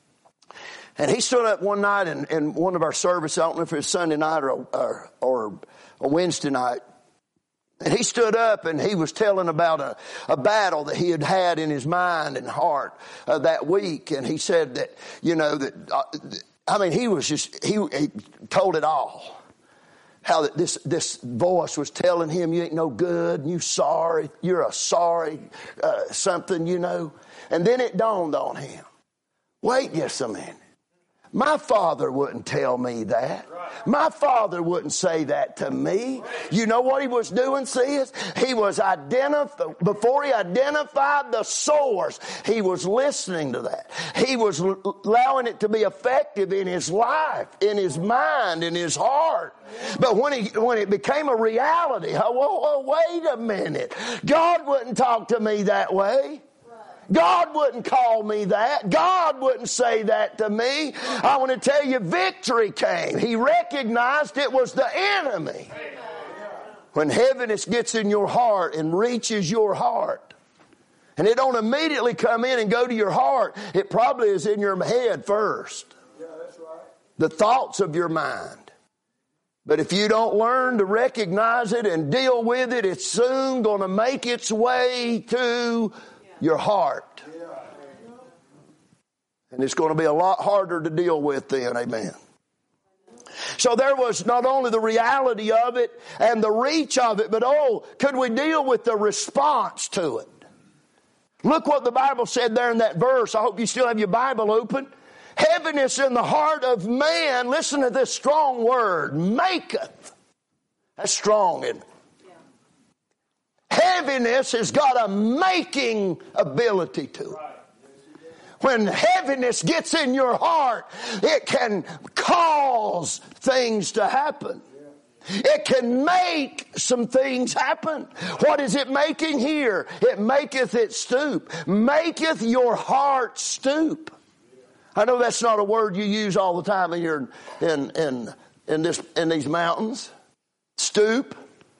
And he stood up one night in, in one of our services, I don't know if it was Sunday night or, or, or a Wednesday night. And he stood up and he was telling about a, a battle that he had had in his mind and heart uh, that week. And he said that, you know, that, uh, I mean, he was just, he, he told it all. How that this, this voice was telling him, you ain't no good, and you sorry, you're a sorry uh, something, you know. And then it dawned on him, wait just a minute. My father wouldn't tell me that. My father wouldn't say that to me. You know what he was doing, sis? He was identifying, before he identified the source, he was listening to that. He was l- allowing it to be effective in his life, in his mind, in his heart. But when he, when it became a reality, oh, whoa, whoa, wait a minute. God wouldn't talk to me that way. God wouldn't call me that. God wouldn't say that to me. I want to tell you, victory came. He recognized it was the enemy. When heaviness gets in your heart and reaches your heart, and it don't immediately come in and go to your heart, it probably is in your head first. Yeah, that's right. The thoughts of your mind. But if you don't learn to recognize it and deal with it, it's soon going to make its way to your heart. And it's going to be a lot harder to deal with then. Amen. So there was not only the reality of it and the reach of it, but oh, could we deal with the response to it? Look what the Bible said there in that verse. I hope you still have your Bible open. Heaviness in the heart of man, listen to this strong word, maketh. That's strong, isn't it? Heaviness has got a making ability to it. When heaviness gets in your heart, it can cause things to happen. It can make some things happen. What is it making here? It maketh it stoop. Maketh your heart stoop. I know that's not a word you use all the time in your in in in this in these mountains. Stoop.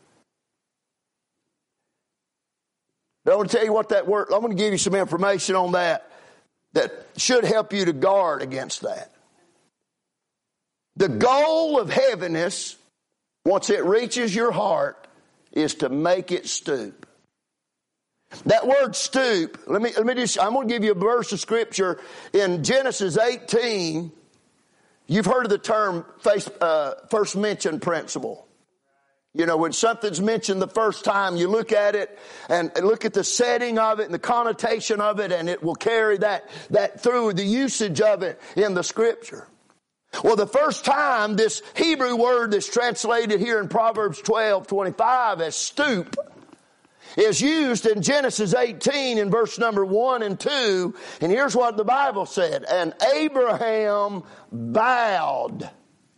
But I want to tell you what that word. I'm going to give you some information on that that should help you to guard against that. The goal of heaviness, once it reaches your heart, is to make it stoop. That word stoop, let me, let me just, I'm going to give you a verse of scripture in Genesis eighteen. You've heard of the term face, uh, first mention principle. You know, when something's mentioned the first time, you look at it and look at the setting of it and the connotation of it, and it will carry that, that through the usage of it in the scripture. Well, the first time this Hebrew word that's translated here in Proverbs twelve twenty-five as stoop is used in Genesis eighteen in verse number one and two. And here's what the Bible said. And Abraham bowed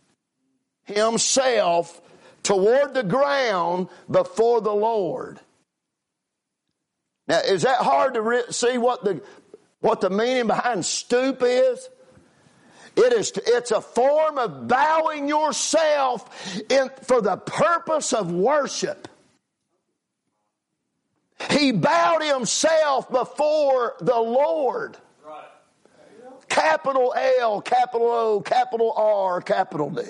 himself toward the ground before the Lord. Now, is that hard to re- see what the what the meaning behind stoop is? It is. It's a form of bowing yourself in, for the purpose of worship. He bowed himself before the Lord. Right. Capital L, capital O, capital R, capital D.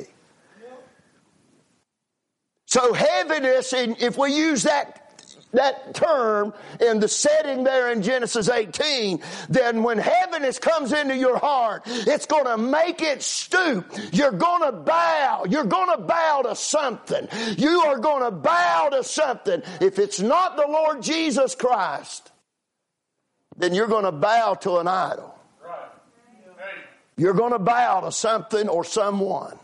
So heaviness, if we use that that term in the setting there in Genesis eighteen, then when heaviness comes into your heart, it's going to make it stoop. You're going to bow. You're going to bow to something. You are going to bow to something. If it's not the Lord Jesus Christ, then you're going to bow to an idol. You're going to bow to something or someone.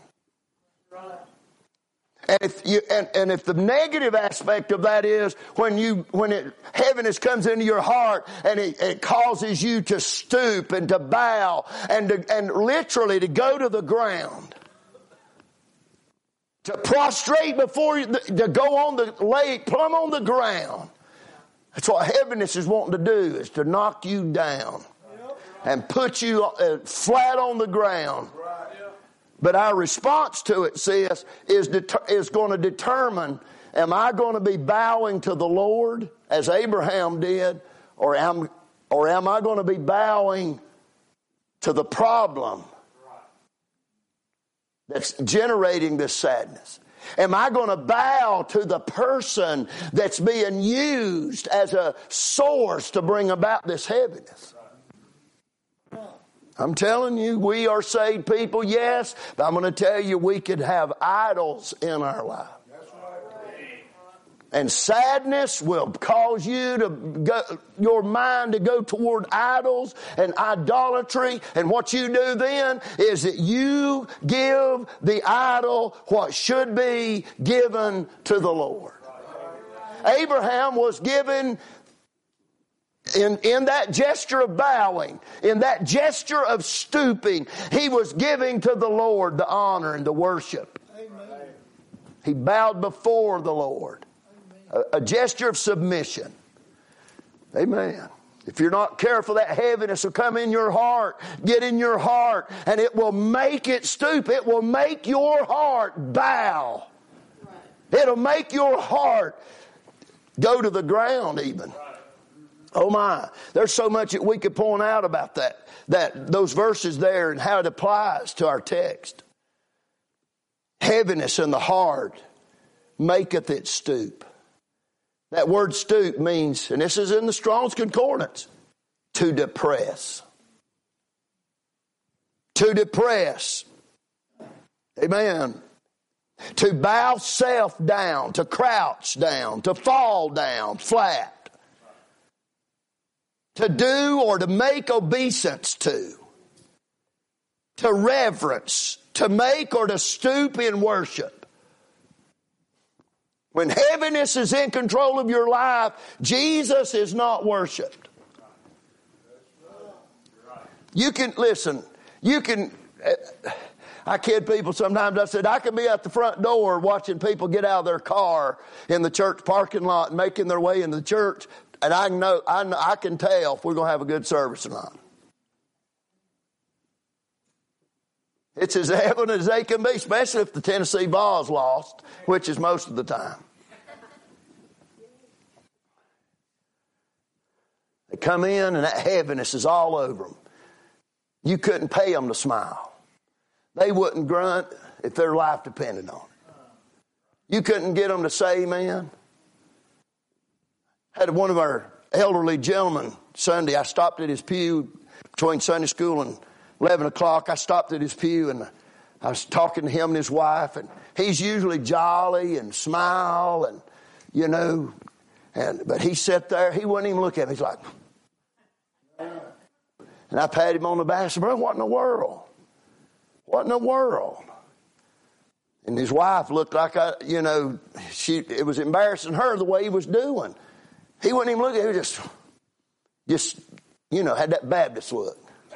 And if you and, and if the negative aspect of that is when you when it heaviness comes into your heart and it, it causes you to stoop and to bow and to, and literally to go to the ground, to prostrate before you, to go on the lake, plumb on the ground. That's what heaviness is wanting to do, is to knock you down and put you uh, flat on the ground. But our response to it, sis, is, deter- is going to determine, am I going to be bowing to the Lord as Abraham did, or am, or am I going to be bowing to the problem that's generating this sadness? Am I going to bow to the person that's being used as a source to bring about this heaviness? I'm telling you, we are saved people, yes, but I'm going to tell you we could have idols in our life. And sadness will cause you to go, your mind to go toward idols and idolatry. And what you do then is that you give the idol what should be given to the Lord. Abraham was given In, in that gesture of bowing, in that gesture of stooping, he was giving to the Lord the honor and the worship. Amen. He bowed before the Lord. A, a gesture of submission. Amen. If you're not careful, that heaviness will come in your heart, get in your heart, and it will make it stoop. It will make your heart bow. It'll make your heart go to the ground even. Oh my, there's so much that we could point out about that, that those verses there and how it applies to our text. Heaviness in the heart maketh it stoop. That word stoop means, and this is in the Strong's Concordance, to depress. To depress. Amen. To bow self down, to crouch down, to fall down flat. To do or to make obeisance to. To reverence. To make or to stoop in worship. When heaviness is in control of your life, Jesus is not worshipped. You can, listen, you can, I kid people sometimes. I said, I can be at the front door watching people get out of their car in the church parking lot and making their way into the church, and I know, I, know, I can tell if we're going to have a good service or not. It's as evident as they can be, especially if the Tennessee Vols lost, which is most of the time. They come in and that heaviness is all over them. You couldn't pay them to smile. They wouldn't grunt if their life depended on it. You couldn't get them to say amen. Had one of our elderly gentlemen Sunday, I stopped at his pew between Sunday school and eleven o'clock. I stopped at his pew and I was talking to him and his wife, and he's usually jolly and smile and, you know, and but he sat there, he wouldn't even look at me. He's like, and I patted him on the back and said, brother, what in the world? What in the world? And his wife looked like, I, you know, she it was embarrassing her the way he was doing. He wouldn't even look at me. He just, just, you know, had that Baptist look.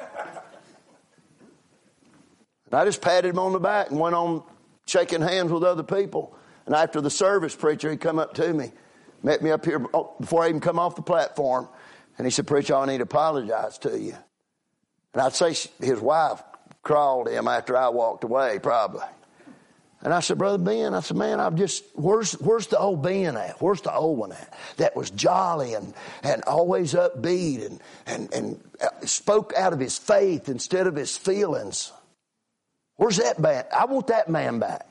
And I just patted him on the back and went on shaking hands with other people. And after the service, preacher, he come up to me, met me up here before I even come off the platform. And he said, preacher, I need to apologize to you. And I'd say his wife crawled him after I walked away, probably. And I said, Brother Ben, I said, man, I'm just, where's where's the old Ben at? Where's the old one at? That was jolly and, and always upbeat and, and, and spoke out of his faith instead of his feelings. Where's that man? I want that man back.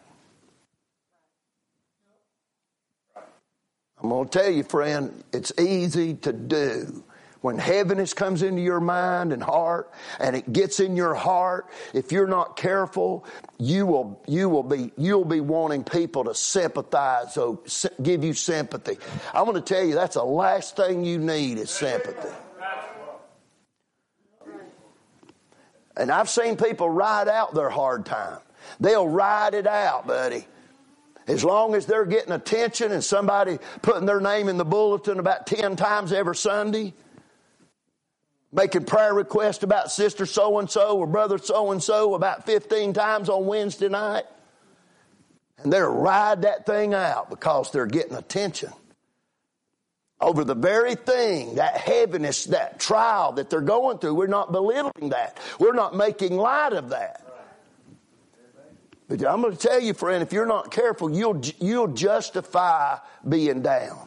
I'm going to tell you, friend, it's easy to do. When heaviness comes into your mind and heart, and it gets in your heart, if you're not careful, you will you will be you'll be wanting people to sympathize, so give you sympathy. I'm going to tell you that's the last thing you need is sympathy. And I've seen people ride out their hard time. They'll ride it out, buddy. As long as they're getting attention and somebody putting their name in the bulletin about ten times every Sunday, making prayer requests about sister so-and-so or brother so-and-so about fifteen times on Wednesday night. And they'll ride that thing out because they're getting attention over the very thing, that heaviness, that trial that they're going through. We're not belittling that. We're not making light of that. But I'm going to tell you, friend, if you're not careful, you'll you'll justify being down.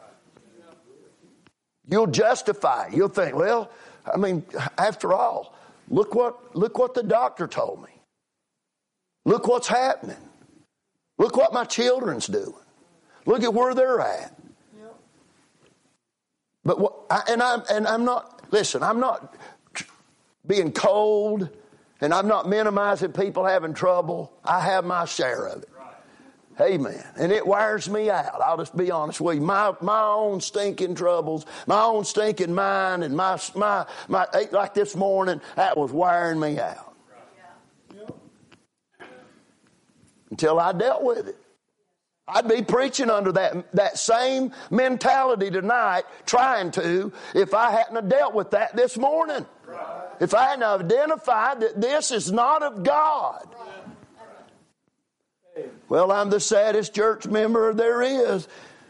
You'll justify it. You'll think, well, I mean, after all, look what look what the doctor told me. Look what's happening. Look what my children's doing. Look at where they're at. Yep. But what, I, and I'm and I'm not. Listen, I'm not being cold, and I'm not minimizing people having trouble. I have my share of it. Amen. And it wears me out. I'll just be honest with you. My my own stinking troubles, my own stinking mind, and my my my like this morning, that was wearing me out. Until I dealt with it. I'd be preaching under that that same mentality tonight, trying to, if I hadn't have dealt with that this morning. If I hadn't identified that this is not of God. Well, I'm the saddest church member there is.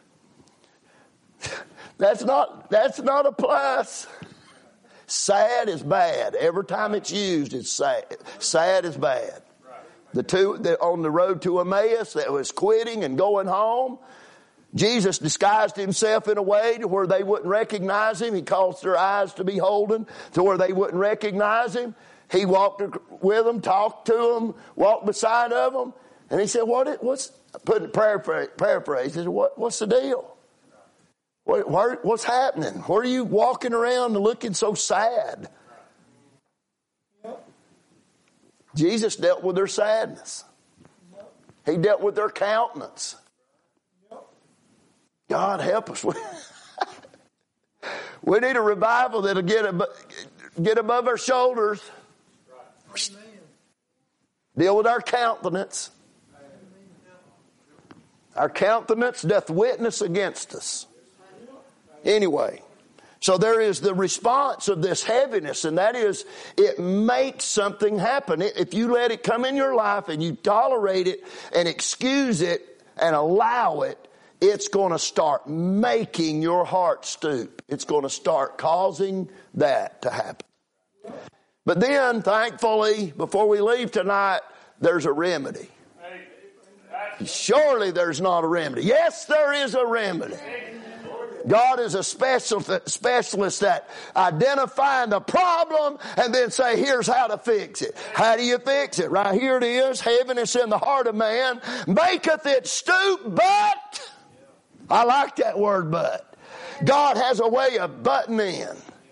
That's not, that's not a plus. Sad is bad. Every time it's used, it's sad. Sad is bad. The two that on the road to Emmaus that was quitting and going home, Jesus disguised himself in a way to where they wouldn't recognize him. He caused their eyes to be holden to where they wouldn't recognize him. He walked with them, talked to them, walked beside of them. And he said, what, what's, putting paraphrase, paraphrase, he said, what, what's the deal? What, where, what's happening? Where are you walking around and looking so sad? Jesus dealt with their sadness. He dealt with their countenance. God help us. We need a revival that'll get, ab- get above our shoulders. Deal with our countenance. Our countenance doth witness against us. Anyway, So there is the response of this heaviness, and that is it makes something happen. If you let it come in your life and you tolerate it and excuse it and allow it, it's going to start making your heart stoop. It's going to start causing that to happen. But then, thankfully, before we leave tonight, there's a remedy. Surely there's not a remedy. Yes, there is a remedy. God is a special, specialist at identifying the problem and then say, here's how to fix it. How do you fix it? Right here it is. Heaviness in the heart of man maketh it stoop, but... I like that word, but. God has a way of butting in.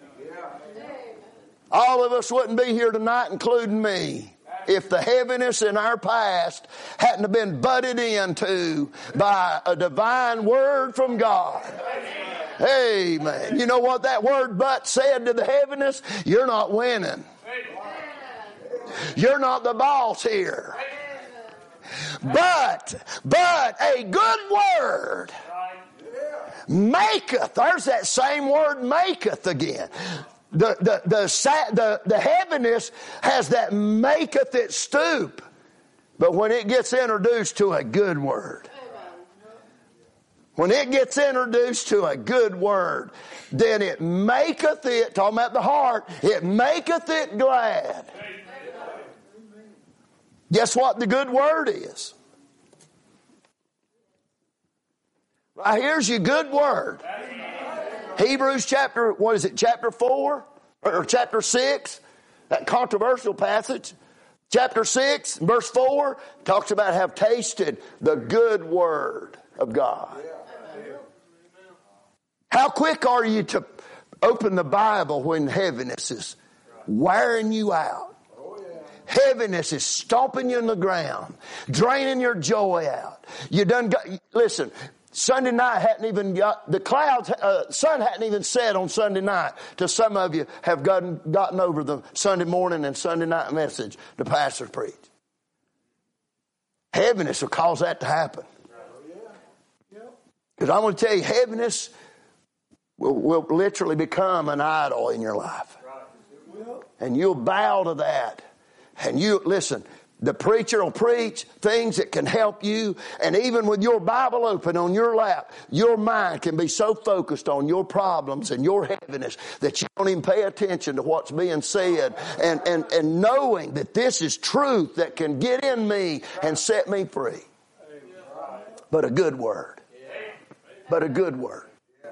All of us wouldn't be here tonight, including me, if the heaviness in our past hadn't have been butted into by a divine word from God. Amen. You know what that word but said to the heaviness? You're not winning. You're not the boss here. But, but a good word maketh. There's that same word maketh again. The, the, the, the, the heaviness has that maketh it stoop. But when it gets introduced to a good word, when it gets introduced to a good word, then it maketh it, talking about the heart, it maketh it glad. Guess what the good word is? Right, here's your good word. Hebrews chapter, what is it, chapter four? Or chapter six? That controversial passage. Chapter six, verse four, talks about have tasted the good word of God. How quick are you to open the Bible when heaviness is wearing you out? Heaviness is stomping you in the ground, draining your joy out. You done got, listen, Sunday night hadn't even got, the clouds, uh, sun hadn't even set on Sunday night till some of you have gotten, gotten over the Sunday morning and Sunday night message the pastor preached. Heaviness will cause that to happen. Because I'm going to tell you, heaviness will, will literally become an idol in your life. And you'll bow to that. And you, listen, the preacher will preach things that can help you. And even with your Bible open on your lap, your mind can be so focused on your problems and your heaviness that you don't even pay attention to what's being said. And, and, and knowing that this is truth that can get in me and set me free. But a good word. But a good word.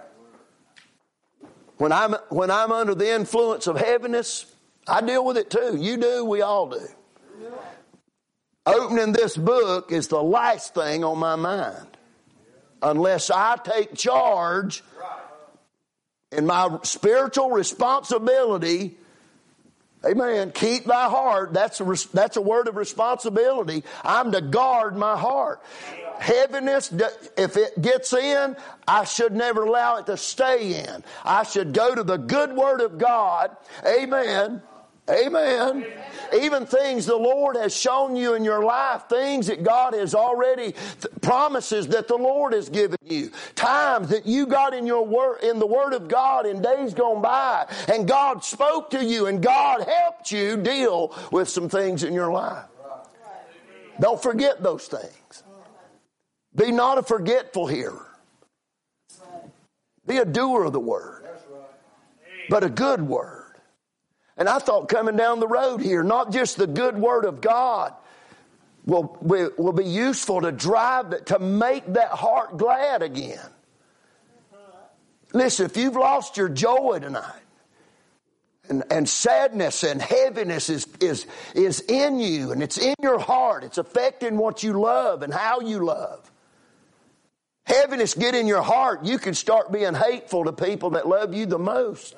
When I'm, when I'm under the influence of heaviness, I deal with it too. You do, we all do. Opening this book is the last thing on my mind. Unless I take charge in my spiritual responsibility. Amen. Keep thy heart. That's a, that's a word of responsibility. I'm to guard my heart. Heaviness, if it gets in, I should never allow it to stay in. I should go to the good word of God. Amen. Amen. Even things the Lord has shown you in your life, things that God has already, promises that the Lord has given you, times that you got in your word, in the Word of God in days gone by, and God spoke to you and God helped you deal with some things in your life. Don't forget those things. Be not a forgetful hearer. Be a doer of the word, but a good word. And I thought coming down the road here, not just the good word of God will, will, will be useful to drive, to make that heart glad again. Listen, if you've lost your joy tonight, and, and sadness and heaviness is, is, is in you, and it's in your heart, it's affecting what you love and how you love. Heaviness get in your heart, you can start being hateful to people that love you the most.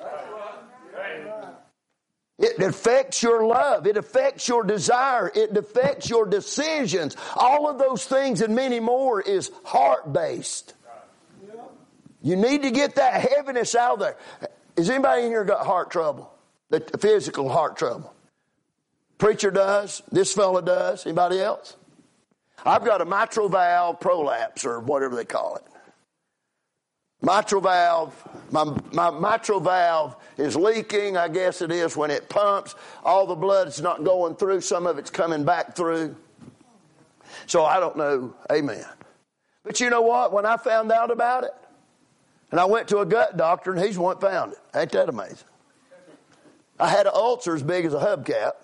It affects your love. It affects your desire. It affects your decisions. All of those things and many more is heart-based. You need to get that heaviness out of there. Is anybody in here got heart trouble? The physical heart trouble? Preacher does. This fella does. Anybody else? I've got a mitral valve prolapse or whatever they call it. mitral valve. My, my mitral valve is leaking. I guess it is when it pumps. All the blood's not going through. Some of it's coming back through. So I don't know. Amen. But you know what? When I found out about it, and I went to a gut doctor, and he's the one that found it. Ain't that amazing? I had an ulcer as big as a hubcap.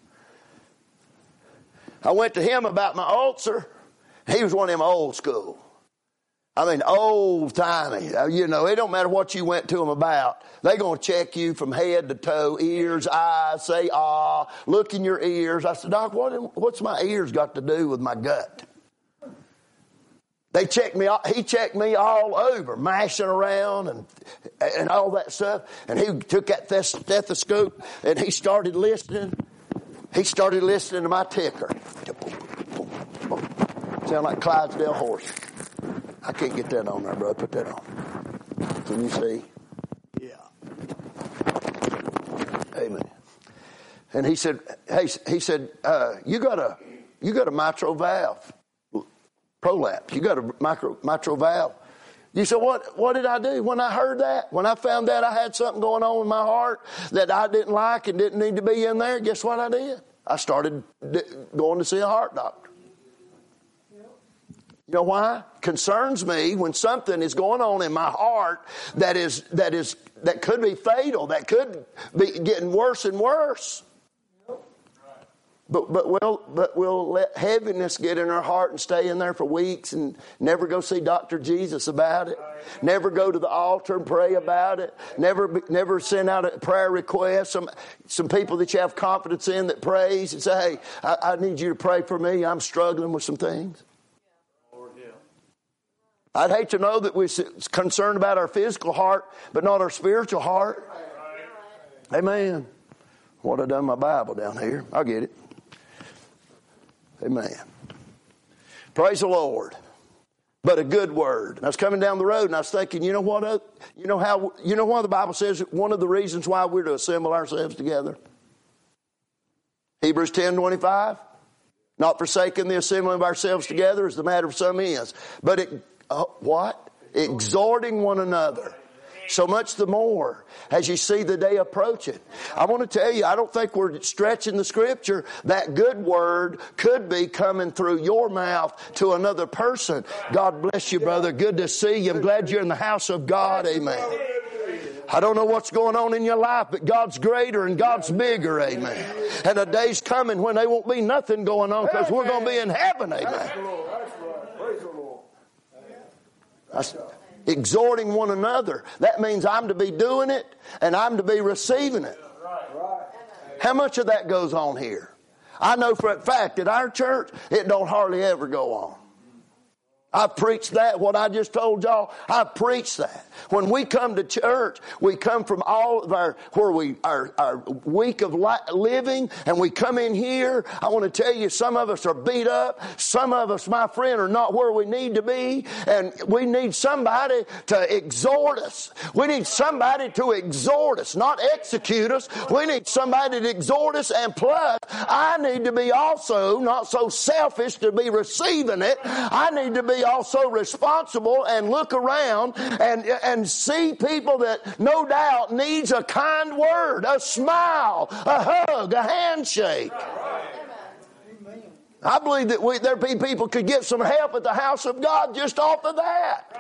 I went to him about my ulcer. He was one of them old school. I mean, old-timey. You know, it don't matter what you went to them about. They're going to check you from head to toe, ears, eyes, say, ah, look in your ears. I said, Doc, what, what's my ears got to do with my gut? They checked me. He checked me all over, mashing around and and all that stuff. And he took that stethoscope and he started listening. He started listening to my ticker. Sound like Clydesdale horse. I can't get that on there, brother. Put that on. Can you see? Yeah. Amen. And he said, "Hey," he said, uh, "You got a you got a mitral valve." Prolapse. You got a micro, mitral valve. You said, what, what did I do when I heard that? When I found that I had something going on in my heart that I didn't like and didn't need to be in there, guess what I did? I started going to see a heart doctor. You know why? Concerns me when something is going on in my heart that is that is that could be fatal, that could be getting worse and worse. But but we'll but we'll let heaviness get in our heart and stay in there for weeks and never go see Doctor Jesus about it. Never go to the altar and pray about it. Never never send out a prayer request. Some some people that you have confidence in that prays and say, "Hey, I, I need you to pray for me. I'm struggling with some things." I'd hate to know that we're concerned about our physical heart, but not our spiritual heart. Amen. What I done my Bible down here? I'll get it. Amen. Praise the Lord. But a good word. And I was coming down the road and I was thinking, you know what? You know how? You know why the Bible says one of the reasons why we're to assemble ourselves together? Hebrews ten twenty-five. Not forsaking the assembling of ourselves together as the matter of some is, but it, uh, what? Exhorting one another. So much the more as you see the day approaching. I want to tell you, I don't think we're stretching the scripture. That good word could be coming through your mouth to another person. God bless you, brother. Good to see you. I'm glad you're in the house of God. Amen. I don't know what's going on in your life, but God's greater and God's bigger. Amen. And a day's coming when there won't be nothing going on because we're going to be in heaven. Amen. That's exhorting one another. That means I'm to be doing it and I'm to be receiving it. How much of that goes on here? I know for a fact at our church, it don't hardly ever go on. I've preached that, what I just told y'all, I've preached that. When we come to church, we come from all of our, where we, our, our week of li- living, and we come in here. I want to tell you, some of us are beat up. Some of us, my friend, are not where we need to be. And we need somebody to exhort us. We need somebody to exhort us, not execute us. We need somebody to exhort us. And plus, I need to be also not so selfish to be receiving it. I need to be also responsible and look around and and see people that no doubt needs a kind word, a smile, a hug, a handshake. I believe that we, there be people could get some help at the house of God just off of that.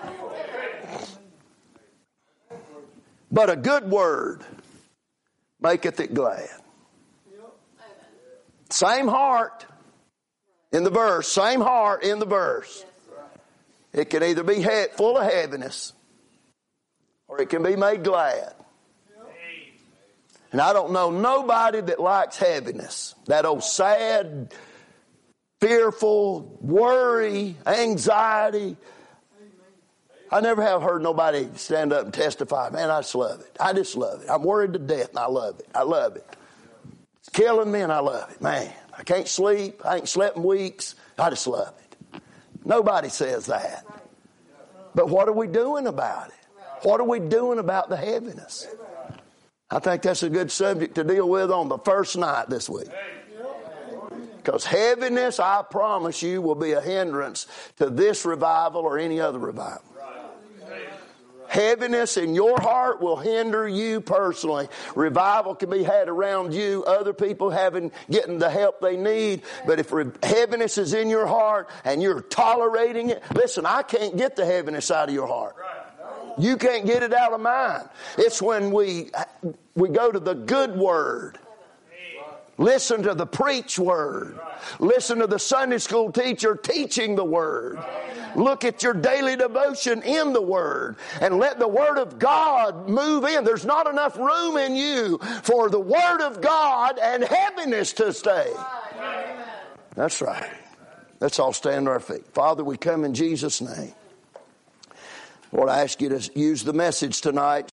But a good word maketh it glad. Same heart in the verse, same heart in the verse. It can either be he- full of heaviness or it can be made glad. And I don't know nobody that likes heaviness. That old sad, fearful, worry, anxiety. I never have heard nobody stand up and testify, man, I just love it. I just love it. I'm worried to death and I love it. I love it. It's killing me and I love it. Man, I can't sleep. I ain't slept in weeks. I just love it. Nobody says that. But what are we doing about it? What are we doing about the heaviness? I think that's a good subject to deal with on the first night this week. Because heaviness, I promise you, will be a hindrance to this revival or any other revival. Heaviness in your heart will hinder you personally. Revival can be had around you, other people having getting the help they need. But if re- heaviness is in your heart and you're tolerating it, listen, I can't get the heaviness out of your heart. You can't get it out of mine. It's when we we go to the good word. Listen to the preach word. Listen to the Sunday school teacher teaching the word. Look at your daily devotion in the word. And let the word of God move in. There's not enough room in you for the word of God and heaviness to stay. That's right. Let's all stand on our feet. Father, we come in Jesus' name. Lord, I ask you to use the message tonight.